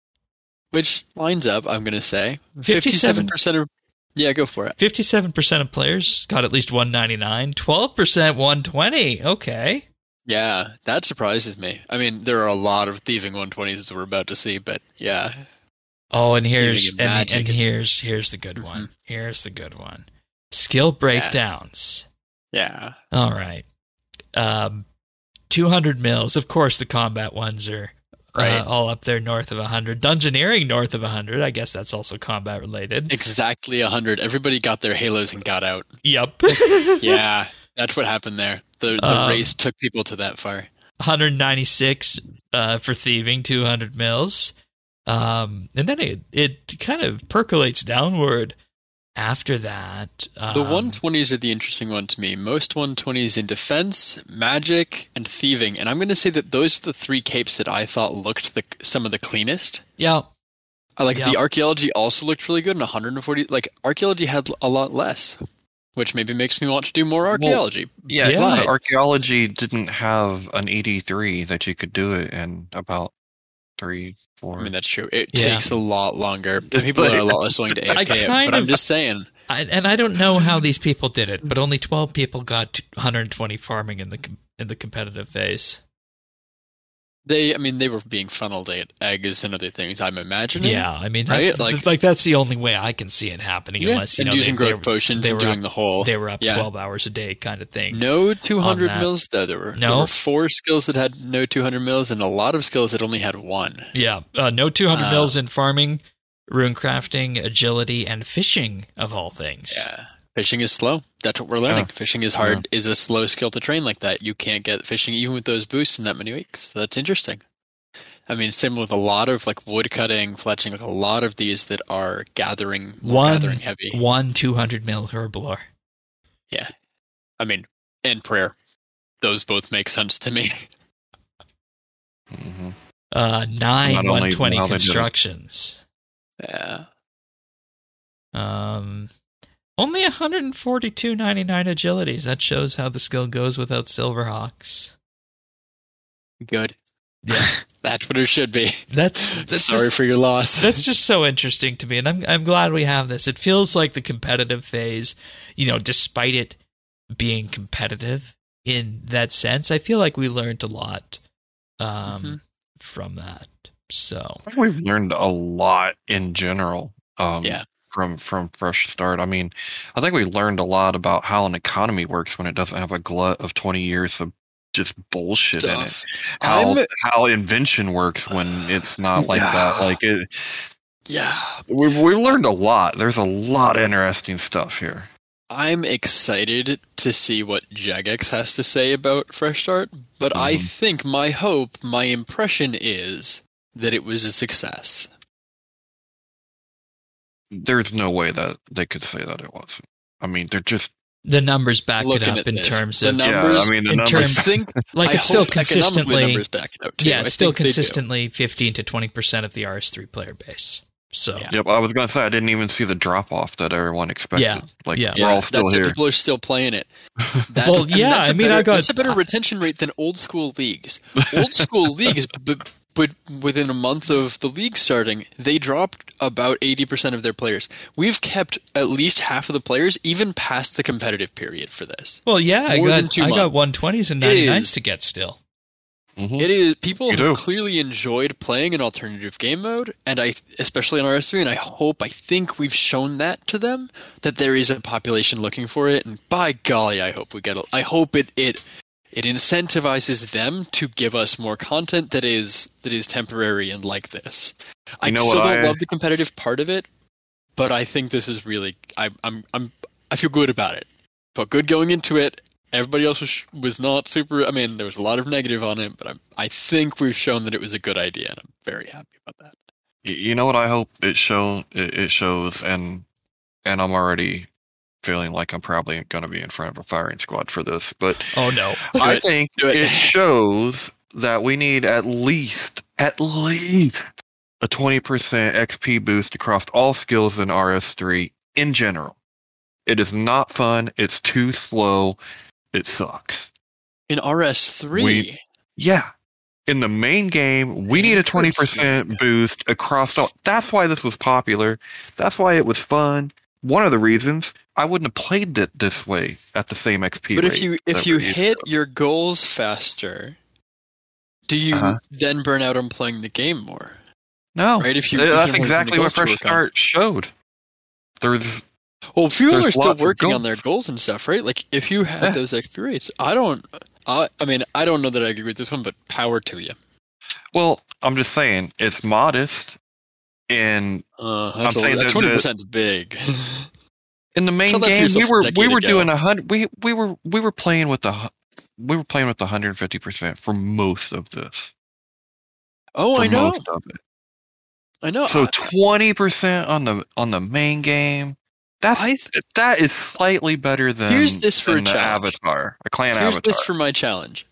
which lines up, I'm going to say. fifty-seven percent of... Yeah, go for it. Fifty-seven percent of players got at least one ninety-nine. Twelve percent one twenty. Okay. Yeah, that surprises me. I mean, there are a lot of thieving one twenties as we're about to see, but yeah. Oh, and here's Thieving and and, and magic. here's here's the good Mhm. one. Here's the good one. Skill breakdowns. Yeah. All right. Um, two hundred mils. Of course, the combat ones are Right. uh, all up there north of one hundred. Dungeoneering north of one hundred. I guess that's also combat related. Exactly one hundred. Everybody got their halos and got out. Yep. Yeah, that's what happened there. The the Um, race took people to that far. one hundred ninety-six uh, for thieving, two hundred mils. Um, and then it, it kind of percolates downward after that. Um, The one twenties are the interesting one to me. Most one twenties in defense, magic, and thieving. And I'm going to say that those are the three capes that I thought looked the, some of the cleanest. Yeah. I like Yeah. the archaeology also looked really good, and one hundred forty. Like archaeology had a lot less, which maybe makes me want to do more archaeology. Yeah, Yeah. but archaeology didn't have an E D three that you could do it in about three, four. I mean, that's true. It Yeah. takes a lot longer. Just People like- are a lot less willing to A F K I it, kind but I'm of- just saying. I, and I don't know how these people did it, but only twelve people got one hundred twenty farming in the com- in the competitive phase. They, I mean, they were being funneled at eggs and other things, I'm imagining. Yeah, I mean, Right? that- Like- like that's the only way I can see it happening, Yeah, unless you and know using they, growth they, potions they and were doing up, the whole. they were up yeah. twelve hours a day kind of thing. No two hundred that. mils, though. There were, No? there were four skills that had no two hundred mils, and a lot of skills that only had one. Yeah, uh, no two hundred Uh, mils in farming, rune crafting, agility, and fishing of all things. Yeah. Fishing is slow. That's what we're learning. Yeah. Fishing is hard, yeah. is a slow skill to train like that. You can't get fishing even with those boosts in that many weeks. So that's interesting. I mean, same with a lot of like wood cutting, fletching, like a lot of these that are gathering, one, gathering heavy. One two hundred mil herbivore. Yeah. I mean, and prayer. Those both make sense to me. Mm-hmm. Uh, nine one twenty constructions. Yeah. Um, only one hundred forty-two ninety-nine agilities. That shows how the skill goes without Silverhawks. Good. Yeah, that's what it should be. That's, that's sorry just, for your loss. That's just so interesting to me, and I'm I'm glad we have this. It feels like the competitive phase, you know, despite it being competitive in that sense, I feel like we learned a lot um, mm-hmm. from that. So I think we've learned a lot in general. Um, yeah. From from Fresh Start. I mean, I think we learned a lot about how an economy works when it doesn't have a glut of twenty years of just bullshit Stuff. in it. How I'm, how invention works when it's not like yeah. that. Like it. Yeah, we've we learned a lot. There's a lot of interesting stuff here. I'm excited to see what Jagex has to say about Fresh Start, but mm-hmm. I think my hope, my impression is that it was a success. There's no way that they could say that it wasn't. I mean, they're just the numbers back Looking it up in this. terms the of numbers. Yeah, I mean, the in numbers. Terms, think, like I it's still consistently numbers back it out too. Yeah, it's I still consistently fifteen to twenty percent of the R S three player base. So yeah. Yep, I was going to say I didn't even see the drop off that everyone expected. Yeah, like yeah. we're yeah, all still that's here. It. People are still playing it. That's, well, yeah, that's I mean, better, I got that's a better retention rate than old school leagues. Old school leagues, but, but within a month of the league starting, they dropped about eighty percent of their players. We've kept at least half of the players, even past the competitive period for this. Well, yeah, More I than got two I months. got one twenties and ninety-nines to get still. Mm-hmm. It is people You have do. clearly enjoyed playing an alternative game mode, and I, especially in R S three, and I hope, I think we've shown that to them that there is a population looking for it. And by golly, I hope we get. A, I hope it it it incentivizes them to give us more content that is that is temporary and like this. I You know still what don't I- love the competitive part of it, but I think this is really. I, I'm I'm I feel good about it. Felt good going into it. Everybody else was was not super. I mean, there was a lot of negative on it, but I I think we've shown that it was a good idea, and I'm very happy about that. Y- You know what I hope it show it it shows, and and I'm already feeling like I'm probably going to be in front of a firing squad for this, but Oh no! I it. think Do it. it shows that we need at least at least a twenty percent X P boost across all skills in R S three in general. It is not fun. It's too slow. It sucks. In R S three, We- Yeah. In the main game, we need a twenty percent boost across all. That's why this was popular. That's why it was fun. One of the reasons I wouldn't have played it this way at the same X P but rate. if you if that you we're used hit to. your goals faster, do you Uh-huh. then burn out on playing the game more? No, Right, if you- Th- if that's you're working exactly the what goals to Fresh work on. Start showed. There's Well, people There's are still lots of working on goals. their goals and stuff, right? Like if you had Yeah. those X P rates, I don't. I, I mean, I don't know that I agree with this one, but power to you. well, I'm just saying it's modest, and Uh, that's I'm saying that the- twenty percent is big. in the main Tell that to game, we yourself a were decade we were ago. doing a hundred. We we were we were playing with the hu- we were playing with the one hundred fifty percent for most of this. Oh, For I know. most of it. I know. So I- twenty percent on the on the main game. That's I- that is slightly better than Here's this for than a the challenge. avatar, a clan Here's avatar. this for my challenge.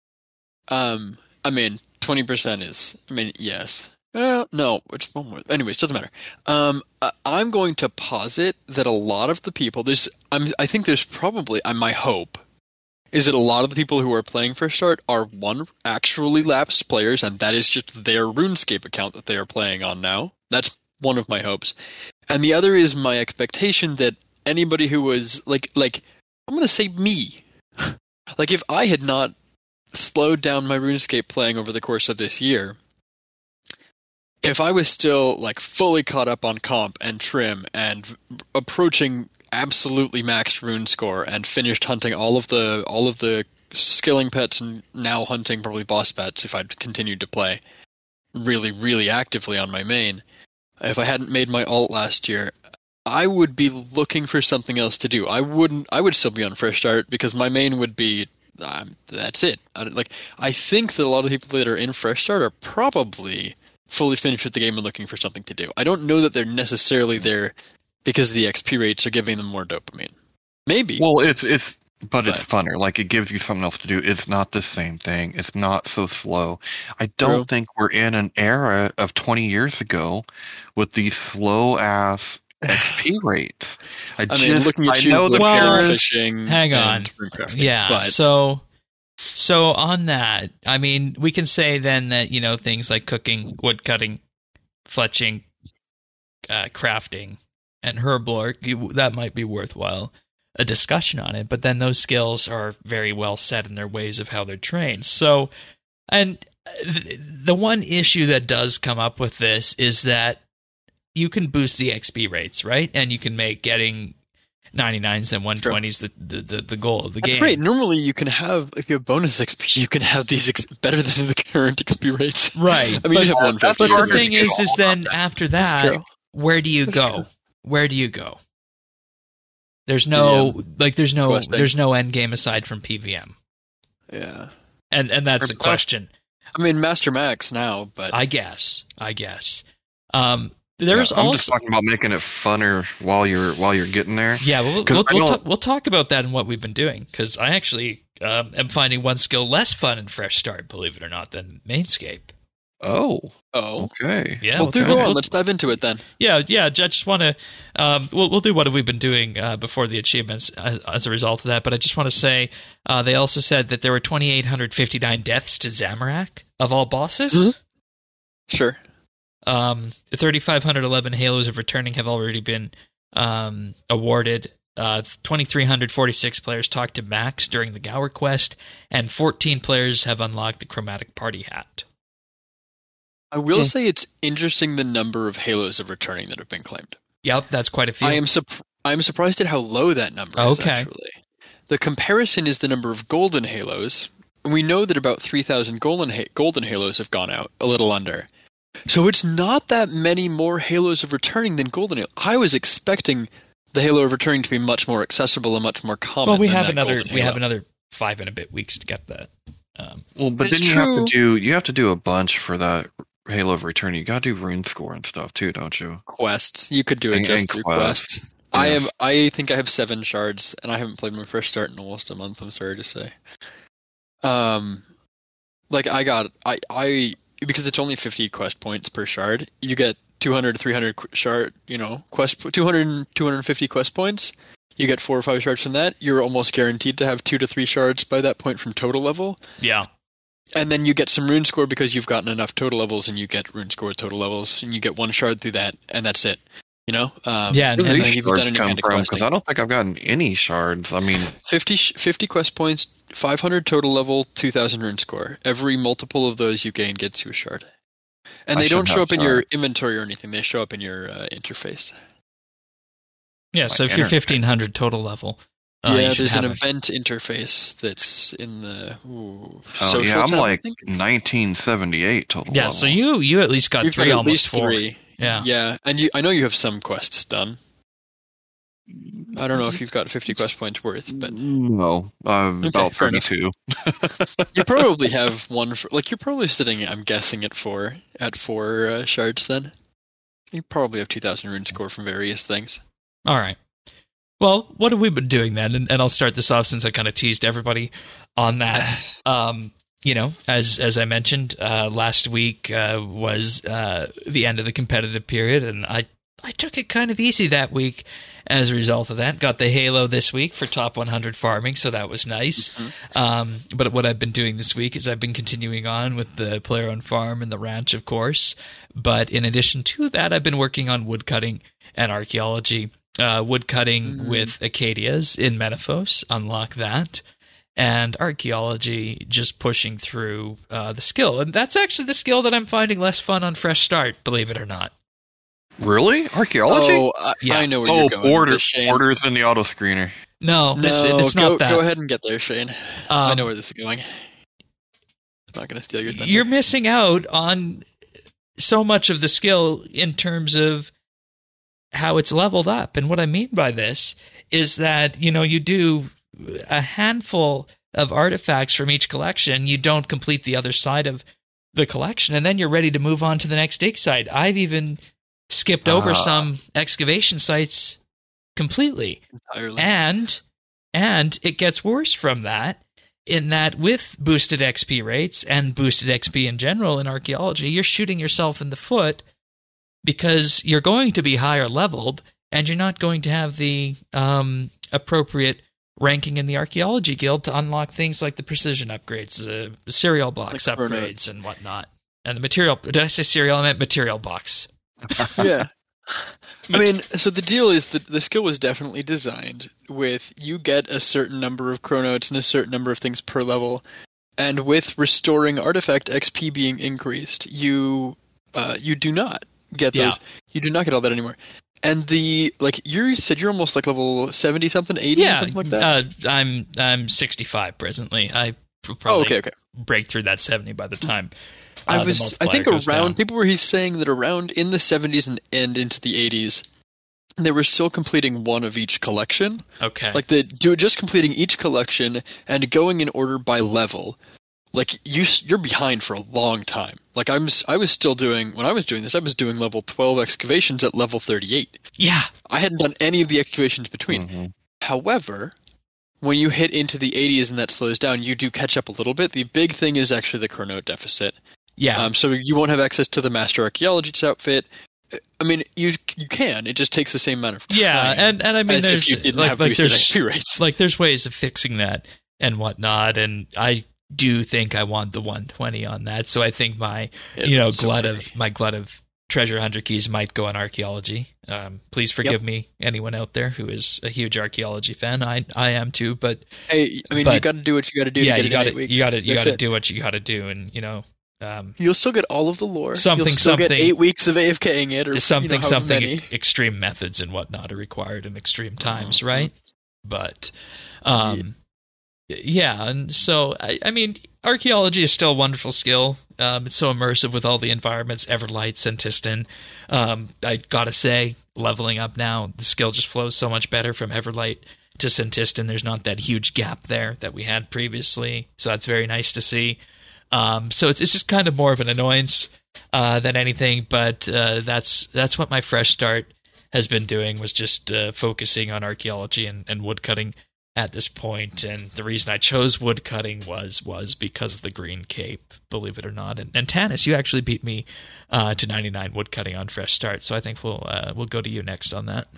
Um, I mean, twenty percent is. I mean, yes. Well, no, it's one more. Anyways, doesn't matter. Um, I, I'm going to posit that a lot of the people. There's. I'm. I think there's probably. Uh, my hope is that a lot of the people who are playing Fresh Start are one actually lapsed players, and that is just their RuneScape account that they are playing on now. That's one of my hopes, and the other is my expectation that anybody who was like like I'm going to say me, like if I had not slowed down my RuneScape playing over the course of this year, if I was still like fully caught up on comp and trim and approaching absolutely maxed rune score and finished hunting all of the all of the skilling pets and now hunting probably boss pets if I'd continued to play really really actively on my main, if I hadn't made my alt last year, I would be looking for something else to do. I wouldn't. I would still be on Fresh Start because my main would be. Um, that's it. I, like I think that a lot of people that are in Fresh Start are probably fully finished with the game and looking for something to do. I don't know that they're necessarily there because the X P rates are giving them more dopamine. Maybe. Well, it's it's. But, But- it's funner. Like, it gives you something else to do. It's not the same thing. It's not so slow. I don't True. think we're in an era of twenty years ago with these slow-ass X P rates. I, I just, mean, looking at I you know the with Well, carrot cameras. fishing. hang on. and runecrafting, Yeah. but So, so on that, I mean, we can say then that, you know, things like cooking, wood cutting, fletching, uh, crafting, and herblore, you- that might be worthwhile a discussion on it. But then those skills are very well set in their ways of how they're trained. So, and th- the one issue that does come up with this is that you can boost the X P rates, right? And you can make getting ninety-nines and one twenties the, the, the, the goal of the That's game. great. Normally, you can have if you have bonus X P, you can have these ex- better than the current X P rates. Right. I mean, you have But- one fifty. But the harder to thing get is, all is of then them. after That's that, true. where do you That's go? true. Where do you go? There's no like, there's no, Questing. there's no end game aside from P V M, Yeah. and and that's Or the best- question. I mean, Master Max now, but I guess. I guess. Um, there's Yeah, I'm also just talking about making it funner while you're while you're getting there. yeah. We'll 'Cause we'll I we'll, know- ta- we'll talk about that and what we've been doing because I actually um, am finding one skill less fun in Fresh Start, believe it or not, than Mainscape. Oh, oh, okay. Yeah, Well, we'll do go go that. on. Let's dive into it then. Yeah, yeah. I just want to. Um, we'll we'll do what we've been doing uh, before the achievements as, as a result of that. But I just want to say uh, they also said that there were two thousand eight hundred fifty-nine deaths to Zamorak of all bosses. Mhm. Sure. Um, three thousand five hundred eleven Halos of Returning have already been um, awarded. Uh, two thousand three hundred forty-six players talked to Max during the Gower quest, and fourteen players have unlocked the Chromatic Party Hat. I will Hmm. say it's interesting the number of Halos of Returning that have been claimed. Yep, that's quite a few. I am sup- I am surprised at how low that number is. Okay. Actually, the comparison is the number of golden halos. And we know that about three thousand golden ha- golden halos have gone out, a little under. So it's not that many more halos of returning than golden. Halo. I was expecting the halo of returning to be much more accessible and much more common. well, we than have that another. golden We have halo. another five and a bit weeks to get that. Um, Well, but It's then you have true. to do you have to do a bunch for that Halo of Return. You got to do rune score and stuff too, don't you? quests. You could do it And- just and through quests. quests. I Yeah. am. I think I have seven shards, and I haven't played my first start in almost a month. I'm sorry to say. Um, like I got I I because it's only fifty quest points per shard. You get two hundred to three hundred qu- shard. You know, quest two hundred two hundred fifty quest points. You get four or five shards from that. You're almost guaranteed to have two to three shards by that point from total level. yeah. And then you get some rune score because you've gotten enough total levels, and you get rune score total levels, and you get one shard through that, and that's it. You know, um, Yeah, and- Where do and these then you've done shards any come kind of from? questing. Because I don't think I've gotten any shards. I mean, fifty, sh- fifty quest points, five hundred total level, two thousand rune score. Every multiple of those you gain gets you a shard. And I they don't should show have up in your shards. inventory or anything. They show up in your uh, interface. Yeah, so Like if you're interface. fifteen hundred total level, uh, you yeah, should there's an have them. event interface that's in the ooh, oh social yeah, I'm tab, I like think. nineteen seventy-eight total. Yeah, level. so you you at least got You've three, got at almost least four. three. Yeah. Yeah, and you, I know you have some quests done. I don't know if you've got fifty quest points worth, but no, uh, Okay, about fair enough. thirty-two. you probably have one. For, like you're probably sitting, I'm guessing, at four at four uh, shards. Then you probably have two thousand rune score from various things. All right. Well, what have we been doing then? And, and I'll start this off since I kind of teased everybody on that. Um, you know, as as I mentioned, uh, last week uh, was uh, the end of the competitive period, and I I took it kind of easy that week. As a result of that, got the Halo this week for top one hundred farming, so that was nice. Mm-hmm. Um, but what I've been doing this week is I've been continuing on with the player on farm and the ranch, of course. But in addition to that, I've been working on woodcutting and archaeology. Uh, woodcutting Mm-hmm. with Acadias in Metaphos, unlock that. And archaeology, just pushing through uh, the skill. And that's actually the skill that I'm finding less fun on Fresh Start, believe it or not. Really? Archaeology? Oh, I, Yeah. I know where oh, you're going. order, This, Shane. orders in the auto screener. No, No, it's, it's go, not that. go ahead and get there, Shane. I Um, know where this is going. I'm not going to steal your thunder. You're missing out on so much of the skill in terms of how it's leveled up. And what I mean by this is that, you know, you do a handful of artifacts from each collection. You don't complete the other side of the collection, and then you're ready to move on to the next dig site. I've even skipped over uh, some excavation sites completely. Entirely. And and it gets worse from that, in that with boosted X P rates and boosted X P in general in archaeology, you're shooting yourself in the foot because you're going to be higher leveled and you're not going to have the um, appropriate ranking in the archaeology guild to unlock things like the precision upgrades, the uh, serial box like upgrades and whatnot. And the material, did I say serial? I meant material box. Yeah. I mean, so the deal is that the skill was definitely designed with you get a certain number of chronotes and a certain number of things per level, and with restoring artifact X P being increased, you uh, you do not get those. Yeah. You do not get all that anymore. And the like you said, you're almost like level seventy something, eighty, yeah, something like that. Uh, I'm I'm sixty-five presently. I probably oh, okay, okay. break through that seventy by the time. I uh, was, I think around down. people were he's saying that around in the seventies and, and into the eighties, they were still completing one of each collection. Okay, like the do just completing each collection and going in order by level. Like you, you're behind for a long time. Like I'm, I was still doing when I was doing this. I was doing level twelve excavations at level thirty-eight. Yeah, I hadn't done any of the excavations between. Mm-hmm. However, when you hit into the eighties and that slows down, you do catch up a little bit. The big thing is actually the chronote deficit. Yeah. Um, so you won't have access to the master archaeologist outfit. I mean, you you can. It just takes the same amount of time. Yeah, and, and I mean, as there's if you didn't like, have like boosted there's X P rates. Like there's ways of fixing that and whatnot, and I do think I want the one twenty on that. So I think my it you know glut so of my glut of treasure hunter keys might go on archaeology. Um, please forgive yep. me, anyone out there who is a huge archaeology fan. I I am too, but hey, I mean, but, you got to do what you got to do. Yeah, to get you got to you got to you got to do what you got to do, and you know. Um, You'll still get all of the lore. Something, You'll still something. Get eight weeks of AFKing it, or something, you know, something. many. E- extreme methods and whatnot are required in extreme times, mm-hmm. right? But, um, yeah. yeah, and so I, I mean, archaeology is still a wonderful skill. Um, it's so immersive with all the environments, Everlight, Centistan. Um, I gotta say, leveling up now, the skill just flows so much better from Everlight to Centistan. There's not that huge gap there that we had previously, so that's very nice to see. Um, so it's, it's just kind of more of an annoyance uh, than anything, but uh, that's that's what my fresh start has been doing, was just uh, focusing on archaeology and, and woodcutting at this point. And the reason I chose woodcutting was was because of the green cape, believe it or not. And, and Tanis, you actually beat me uh, to ninety-nine woodcutting on fresh start, so I think we'll uh, we'll go to you next on that.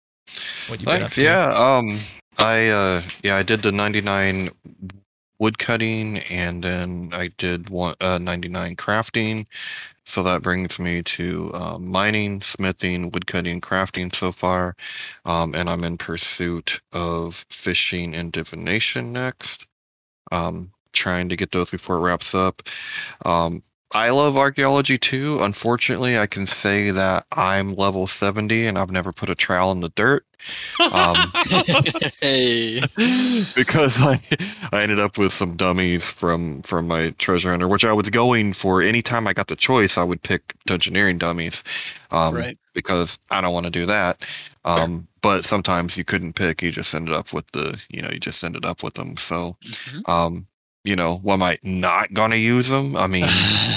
What you Thanks. Yeah. Um. I uh. Yeah. I did the ninety-nine. Wood cutting, and then I did one, uh, ninety-nine crafting, so that brings me to uh, mining, smithing, wood cutting, crafting so far, um, and I'm in pursuit of fishing and divination next, um, trying to get those before it wraps up. Um, I love archaeology too. Unfortunately, I can say that I'm level seventy and I've never put a trowel in the dirt. Um, hey. Because I I ended up with some dummies from, from my treasure hunter, which I was going for. Anytime I got the choice, I would pick dungeoneering dummies, um, right. because I don't want to do that. Um, but sometimes you couldn't pick; you just ended up with the, you know, you just ended up with them. So, mm-hmm. um. You know, why am I not gonna use them? I mean,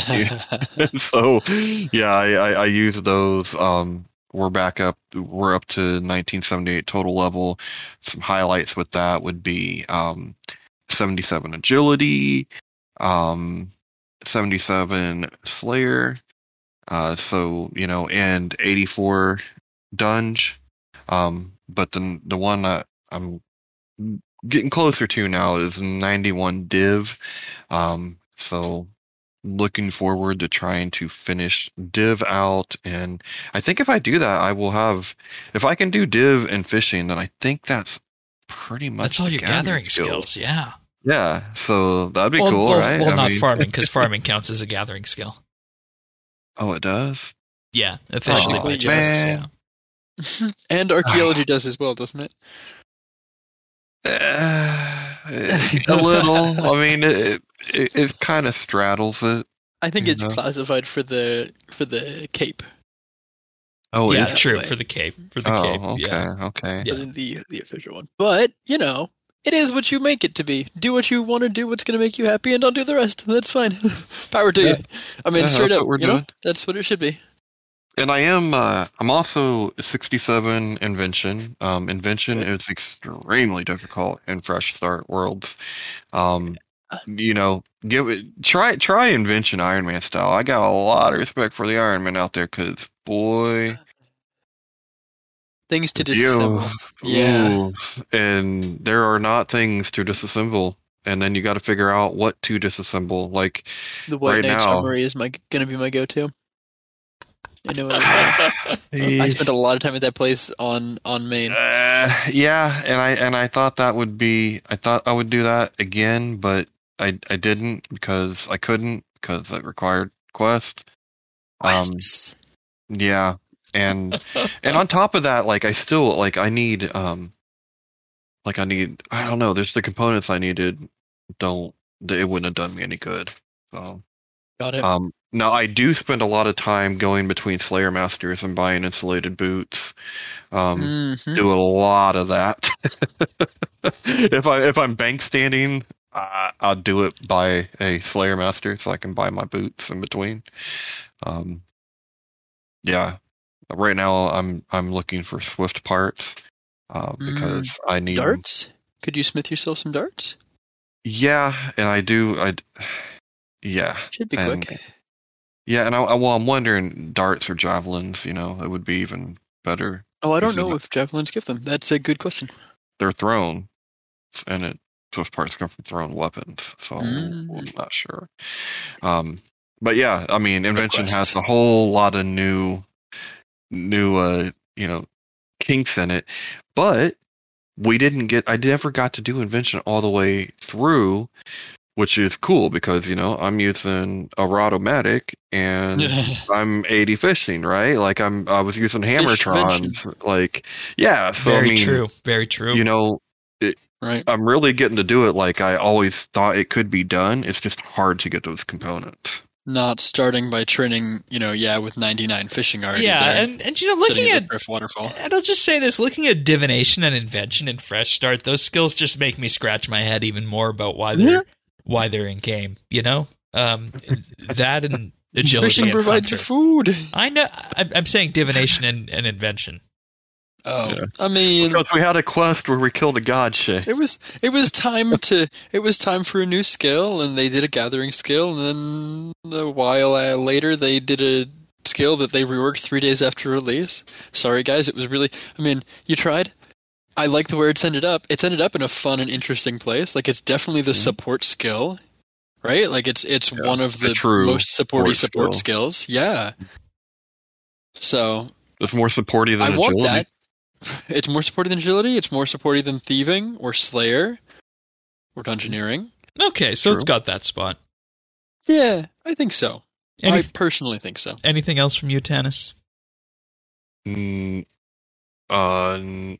so yeah, I, I, I use those. Um, we're back up. We're up to nineteen seventy-eight total level. Some highlights with that would be um, seventy-seven agility, um, seventy-seven Slayer. Uh, so you know, and eighty-four Dunge. Um, but the the one that I'm getting closer to now is ninety-one Div. Um, so looking forward to trying to finish Div out. And I think if I do that, I will have, if I can do Div and fishing, then I think that's pretty much That's all your gathering, gathering skills. skills. Yeah. Yeah. So that'd be well, cool, well, right? Well, I not mean... farming, because farming counts as a gathering skill. Oh, it does? Yeah. Officially oh, by Jess, man. Yeah. And archaeology does as well, doesn't it? Uh, a little. I mean, it it, it kind of straddles it. I think it's know? classified for the for the cape. Oh, yeah, is it? true way. for the cape. For the Oh, cape. okay, Yeah. okay. Yeah. than the the official one. But you know, it is what you make it to be. Do what you want to do. What's going to make you happy, and don't do the rest. That's fine. Power to Yeah. you. I mean, Yeah, straight that's up. what we're You know, doing. that's what it should be. And I am, uh, I'm also sixty-seven Invention. Um, Invention is extremely difficult in Fresh Start Worlds. Um, you know, give it, try, try Invention Iron Man style. I got a lot of respect for the Iron Man out there, cause boy, Things to you, disassemble. Yeah. ooh, and there are not things to disassemble. And then you got to figure out what to disassemble. Like, The White right Knight's now- Armory is my going to be my go-to. I know what I mean. I spent a lot of time at that place on on Main. Uh, yeah, and I and I thought that would be I thought I would do that again, but I I didn't because I couldn't because it required Quest. Um, Quests. yeah, and and on top of that, like I still like I need um like I need I don't know. There's the components I needed. Don't it wouldn't have done me any good. So Got it. um. Now, I do spend a lot of time going between Slayer Masters and buying insulated boots. Um, Mhm. Do a lot of that. if I if I'm bank standing, uh, I'll do it by a Slayer Master so I can buy my boots in between. Um, yeah, right now I'm I'm looking for Swift parts uh, because I need Darts? Could you smith yourself some darts? Yeah, and I do. I yeah. Should be And- quick. Yeah, and I, I well, I'm wondering darts or javelins. You know, it would be even better. Oh, I don't Is it know not- if javelins give them. That's a good question. They're thrown, and it Swift parts come from thrown weapons, so Mm. I'm not sure. Um, but yeah, I mean, Invention quests. has a whole lot of new, new, uh, you know, kinks in it, but we didn't get. I never got to do Invention all the way through. Which is cool because, you know, I'm using a Rotomatic and I'm eighty fishing, right? Like I'm, I was using Hammertrons. Like, yeah. So Very I mean, true. Very true. you know, Right. I'm really getting to do it like I always thought it could be done. It's just hard to get those components. Not starting by training, you know, yeah, with ninety-nine fishing already. yeah, there, and, and you know, looking sitting at the Drift Waterfall. and I'll just say this: looking at divination and invention and fresh start, those skills just make me scratch my head even more about why they're why they're in game. You know, um, that and agility. Fishing and provides hunter. food. I know. I'm, I'm saying divination and, and invention. Oh, Yeah. I mean, Because we had a quest where we killed a god, Shay. it was it was time to it was time for a new skill, and they did a gathering skill, and then a while uh, later they did a skill that they reworked three days after release. Sorry, guys, it was really. I mean, you tried. I like the where it's ended up. It's ended up in a fun and interesting place. Like it's definitely the Mhm. support skill, right? Like it's it's Yeah, one of the the true most supporty support support skill. skills. Yeah. So It's more supporty than I want agility. that. It's more supporty than agility. It's more supporty than thieving or slayer or dungeoneering. Okay, so it's True. got that spot. Yeah, I think so. Any, I personally think so. anything else from you, Tanis? Mm, uh, n-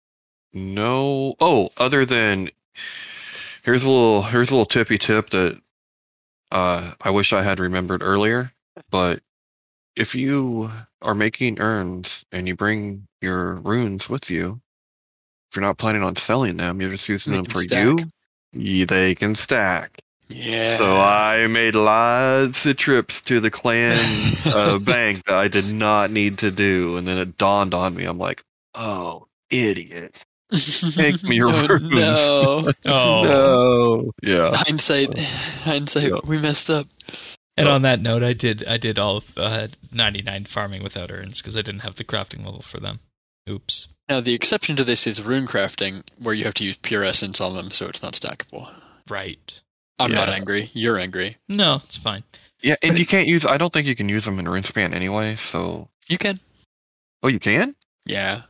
no. Oh, other than here's a little here's a little tippy tip that uh I wish I had remembered earlier. But if you are making urns and you bring your runes with you, if you're not planning on selling them, you're just using They them can for stack. you. y- They can stack. Yeah. So I made lots of trips to the clan uh, bank that I did not need to do, and then it dawned on me. I'm like, "Oh, idiot! Make me your oh, runes." no. Oh, No, yeah, Hindsight. Hindsight. Yeah. We messed up. and on that note, I did I did all of uh, ninety-nine farming without urns because I didn't have the crafting level for them. Oops. Now, the exception to this is rune crafting, where you have to use pure essence on them, so it's not stackable. Right. I'm not Yeah. angry. You're angry. No, it's fine. yeah. And you can't use. I don't think you can use them in Runespan anyway. So, You can. oh, you can. Yeah.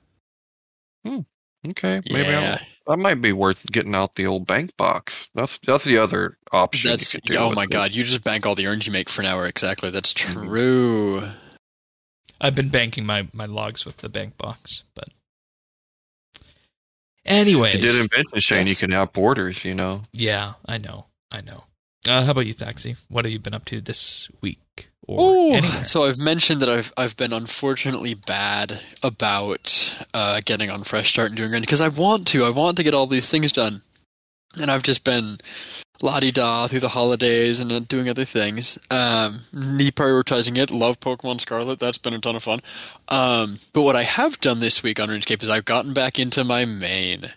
Okay, maybe Yeah. I'll, that might be worth getting out the old bank box. That's that's the other option. That's. you could do Oh with my it. god, you just bank all the urns you make for an hour. Exactly. That's Mhm. true. I've been banking my, my logs with the bank box, but anyways, If you did invention, Shane, you Yes. can have borders. You know. yeah, I know, I know. Uh, how about you, Thaxi? What have you been up to this week or Ooh, anywhere? so I've mentioned that I've I've been unfortunately bad about uh, getting on Fresh Start and doing it because I want to. I want to get all these things done, and I've just been la-di-da through the holidays and uh, doing other things. Um, deprioritizing it. Love Pokemon Scarlet. That's been a ton of fun. Um, but what I have done this week on RuneScape is I've gotten back into my main.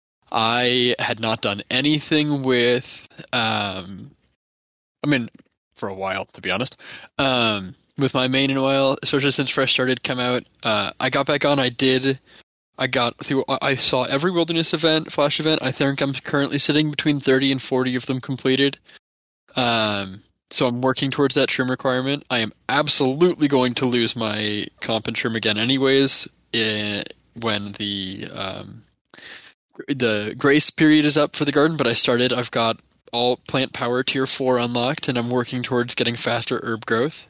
I had not done anything with, um, I mean, for a while, to be honest, um, with my main in a while, especially since Fresh started come out. Uh, I got back on. I did. I got through. I saw every Wilderness event, Flash event. I think I'm currently sitting between thirty and forty of them completed. Um, so I'm working towards that trim requirement. I am absolutely going to lose my comp and trim again, anyways. eh, when the um, the grace period is up for the garden, but I started. I've got all plant power tier four unlocked, and I'm working towards getting faster herb growth.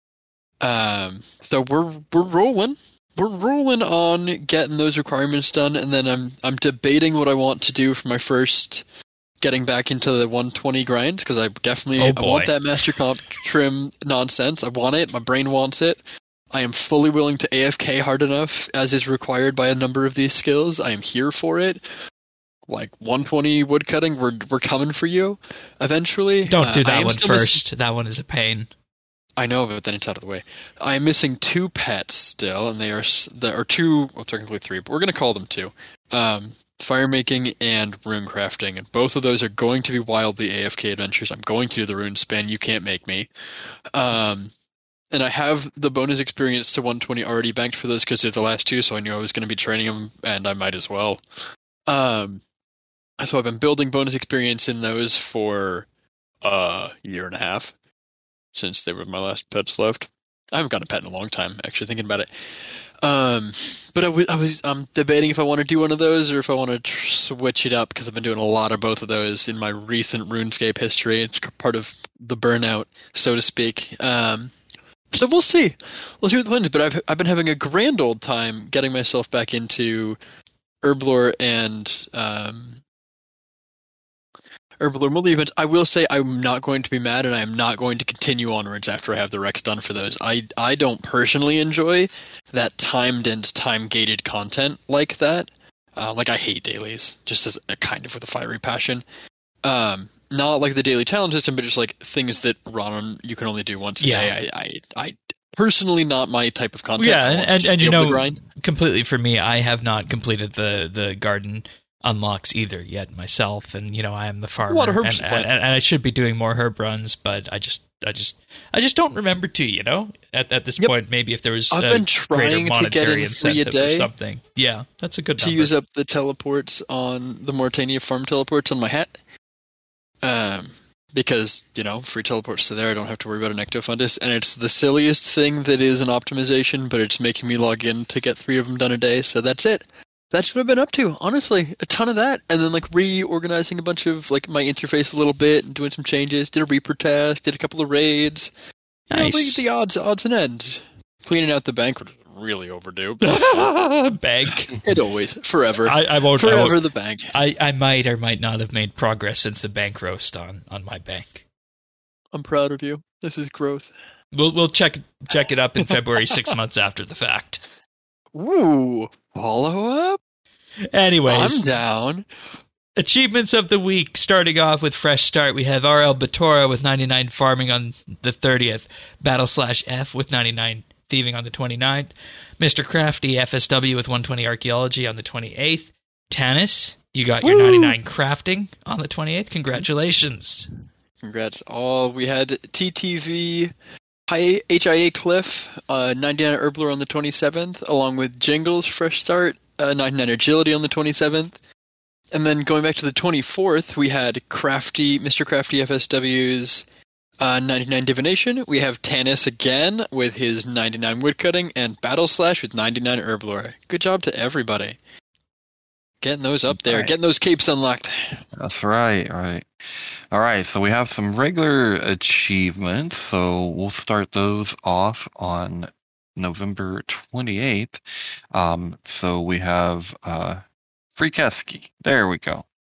Um, so we're we're rolling. We're rolling on getting those requirements done, and then I'm I'm debating what I want to do for my first getting back into the one twenty grind, because I definitely Oh, I boy. want that master comp trim nonsense. I want it. My brain wants it. I am fully willing to A F K hard enough, as is required by a number of these skills. I am here for it. Like one twenty woodcutting, we're we're coming for you eventually. Don't do Uh, I that am one still missing- first. That one is a pain. I know, but then it's out of the way. I am missing two pets still, and they are s- there are two, well, technically three, but we're going to call them two. Um, fire making and rune crafting, and both of those are going to be wildly A F K adventures. I'm going to do the rune spin. You can't make me. Um, and I have the bonus experience to one twenty already banked for those because they're the last two, so I knew I was going to be training them, and I might as well. Um, so I've been building bonus experience in those for a year and a half. Since they were my last pets left. I haven't gotten a pet in a long time, actually, thinking about it. Um, but I, w- I was I'm debating if I want to do one of those or if I want to tr- switch it up, because I've been doing a lot of both of those in my recent RuneScape history. It's part of the burnout, so to speak. Um, so we'll see. We'll see what the plan is. But I've, I've been having a grand old time getting myself back into Herblore and... Um, Herblore multi events. I will say I'm not going to be mad, and I am not going to continue onwards after I have the Rex done for those. I I don't personally enjoy that timed and time gated content like that. Uh, like I hate dailies, just as a kind of with a fiery passion. Um, not like the daily challenge system, but just like things that run on you can only do once a Yeah. day. I, I I personally not my type of content. Yeah, I and, want to and, just and be you able to know, grind. completely for me, I have not completed the, the garden unlocks either yet myself, and you know I am the farmer, A lot of herbs and, to plant. and, and I should be doing more herb runs, but I just, I just, I just don't remember to. You know, at at this Yep. point, maybe if there was I've a been greater trying to get monetary in three a incentive or day something. Yeah, that's a good to number. use up the teleports on the Mortania farm teleports on my hat. Um, because, you know, free teleports to there, I don't have to worry about an Ectofundus, and it's the silliest thing that is an optimization, but it's making me log in to get three of them done a day, so that's it. That's what I've been up to, honestly. A ton of that, and then, like, reorganizing a bunch of, like, my interface a little bit, and doing some changes, did a Reaper task, did a couple of raids. You know, Nice. the, the odds, odds and ends. Cleaning out the bank, which is really overdue, but Bank. it always, forever. I, I won't. I, Forever won't the bank. I, I might or might not have made progress since the bank roast on, on my bank. I'm proud of you. This is growth. We'll we'll check check it up in February, six months after the fact. Ooh, follow up? Anyways, I'm down. achievements of the week. Starting off with Fresh Start, we have R L Batora with ninety-nine farming on the thirtieth, Battle Slash F with ninety-nine thieving on the twenty-ninth, Mister Crafty F S W with one twenty archaeology on the twenty-eighth, Tanis, you got your Woo! ninety-nine crafting on the twenty-eighth. Congratulations. Congrats all. We had T T V, Hi- H I A Cliff, uh, ninety-nine Herblore on the twenty-seventh, along with Jingles Fresh Start, uh, ninety-nine Agility on the twenty-seventh. And then going back to the twenty-fourth, we had Crafty, Mister Crafty F S W's uh, ninety-nine Divination. We have Tanis again with his ninety-nine Woodcutting, and Battle Slash with ninety-nine Herblore. Good job to everybody. Getting those up there, Right. getting those capes unlocked. That's right, right. All right, so we have some regular achievements. So we'll start those off on November twenty-eighth. Um, so we have uh, Freakeski. There we go.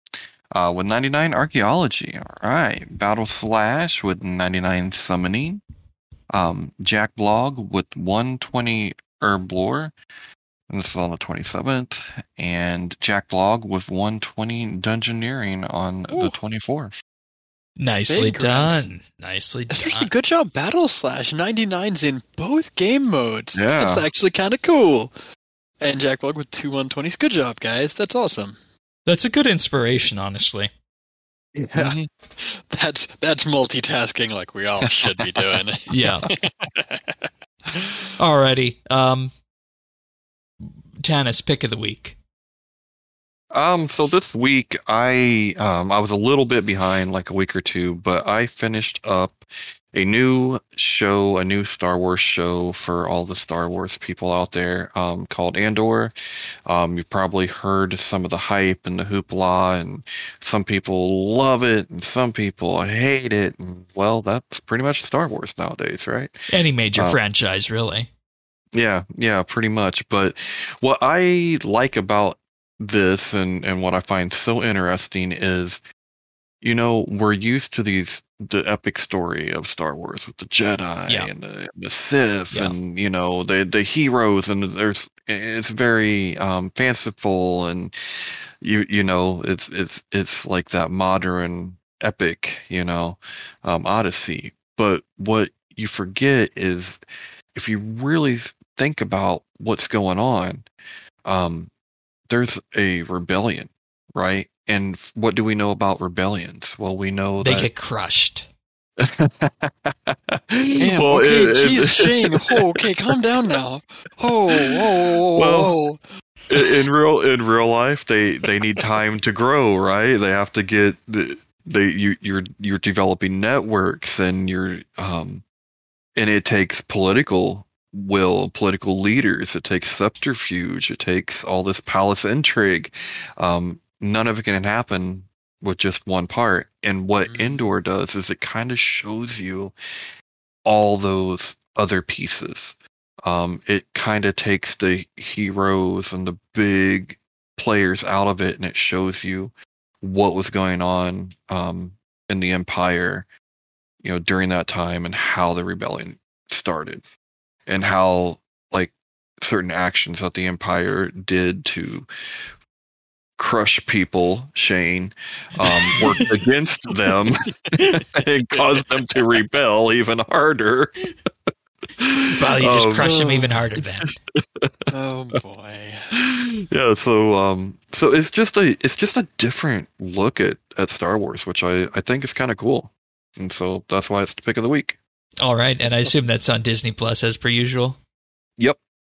Uh, with ninety-nine Archaeology. All right. Battle Slash with ninety-nine Summoning. Um, Jack Blog with one twenty Herblore. And this is on the twenty-seventh. And Jack Blog with one twenty Dungeoneering on Ooh. the twenty-fourth. Nicely Big grabs. done. Nicely Especially done. good job, Battle Slash. ninety-nines in both game modes. Yeah. That's actually kind of cool. And Jack Blog with two one twenties. Good job, guys. That's awesome. That's a good inspiration, honestly. Mhm. That's that's multitasking like we all should be doing. Yeah. Alrighty. Um, Tannis, pick of the week. Um, so this week I um I was a little bit behind, like a week or two, but I finished up a new show, a new Star Wars show for all the Star Wars people out there, um, called Andor. Um, you've probably heard some of the hype and the hoopla, and some people love it and some people hate it, and well, that's pretty much Star Wars nowadays, right? Any major Uh, franchise, really. Yeah, yeah, pretty much. But what I like about this and, and what I find so interesting is, you know, we're used to these the epic story of Star Wars with the Jedi Yeah. and the, the Sith Yeah. and, you know, the the heroes, and there's it's very um fanciful, and you you know, it's it's it's like that modern epic, you know, um Odyssey. But what you forget is, if you really think about what's going on, um, there's a rebellion, right? And what do we know about rebellions? Well, we know They that. get crushed. Damn, Well, okay, it- it- geez, Shane. Oh, okay, calm down now. Oh, whoa, whoa, Well, whoa. in real in real life, they they need time to grow, right? They have to get the- they you you're you're developing networks, and you're um and it takes political will, political leaders. It takes subterfuge. It takes all this palace intrigue. Um, none of it can happen with just one part. And what Mhm. Endor does is it kind of shows you all those other pieces. Um, it kind of takes the heroes and the big players out of it, and it shows you what was going on um, in the Empire, you know, during that time, and how the rebellion started, and how, like, certain actions that the Empire did to crush people, Shane, um, worked against them and caused them to rebel even harder. Well, you just Um, crush them even harder then. Oh boy. Yeah, so um, so it's just a it's just a different look at, at Star Wars, which I, I think is kind of cool, and so that's why it's the pick of the week. All right, and I assume that's on Disney Plus as per usual. Yep.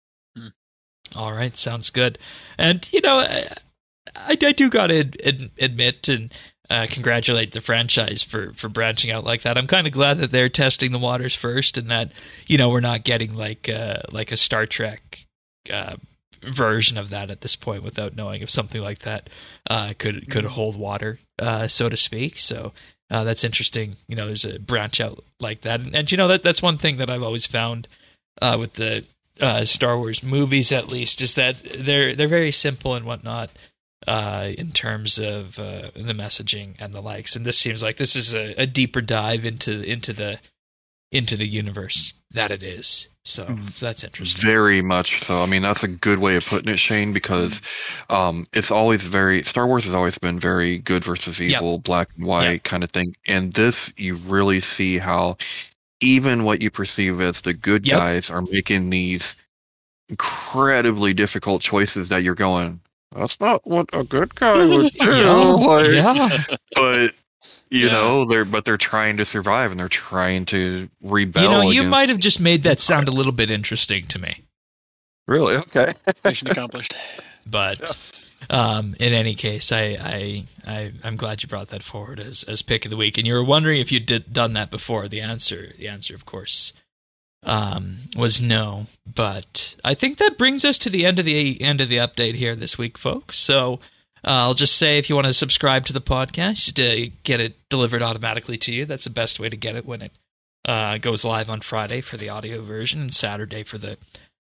All right, sounds good. And you know, I, I, I do got to ad, admit and uh, congratulate the franchise for, for branching out like that. I'm kind of glad that they're testing the waters first, and that, you know, we're not getting like uh, like a Star Trek uh, version of that at this point, without knowing if something like that uh, could could hold water, uh, so to speak. So. Uh, that's interesting. You know, there's a branch out like that, and, and you know that that's one thing that I've always found uh, with the uh, Star Wars movies, at least, is that they're they're very simple and whatnot uh, in terms of uh, the messaging and the likes. And this seems like this is a, a deeper dive into into the into the universe that it is. So, so that's interesting. Very much so. I mean, that's a good way of putting it, Shane, because um, it's always very Star Wars has always been very good versus evil, Yep. black and white Yep. kind of thing. And this, you really see how even what you perceive as the good Yep. guys are making these incredibly difficult choices that you're going, that's not what a good guy would do. Yeah, Like, yeah. But you Yeah. know, they're but they're trying to survive, and they're trying to rebel. You know, you against- might have just made that sound a little bit interesting to me. really okay. Mission accomplished. But um, in any case, I, I I I'm glad you brought that forward as as pick of the week. And you were wondering if you'd did, done that before. The answer, the answer, of course, um, was no. But I think that brings us to the end of the end of the update here this week, folks. So uh, I'll just say, if you want to subscribe to the podcast to get it delivered automatically to you, that's the best way to get it when it uh, goes live on Friday for the audio version and Saturday for the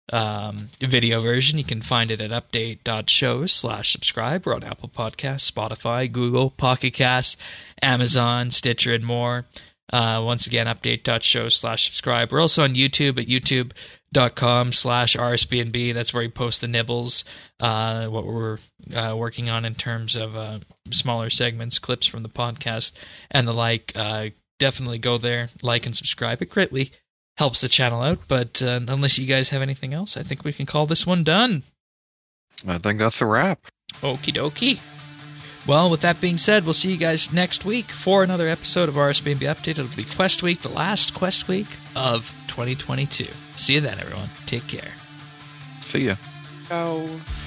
um, video version, you can find it at update.show slash subscribe. We're on Apple Podcasts, Spotify, Google, Pocket Casts, Amazon, Stitcher, and more. Uh, once again, update.show slash subscribe. We're also on YouTube at youtube.com slash RSBNB. That's where we post the nibbles, uh, what we're uh, working on in terms of uh, smaller segments, clips from the podcast, and the like. Uh, definitely go there, like and subscribe. It greatly helps the channel out, but uh, unless you guys have anything else, I think we can call this one done. I think that's a wrap. Okie dokie. Well, with that being said, we'll see you guys next week for another episode of R S B N B Update. It'll be Quest Week, the last Quest Week of twenty twenty-two. See you then, everyone. Take care. See ya. Ciao.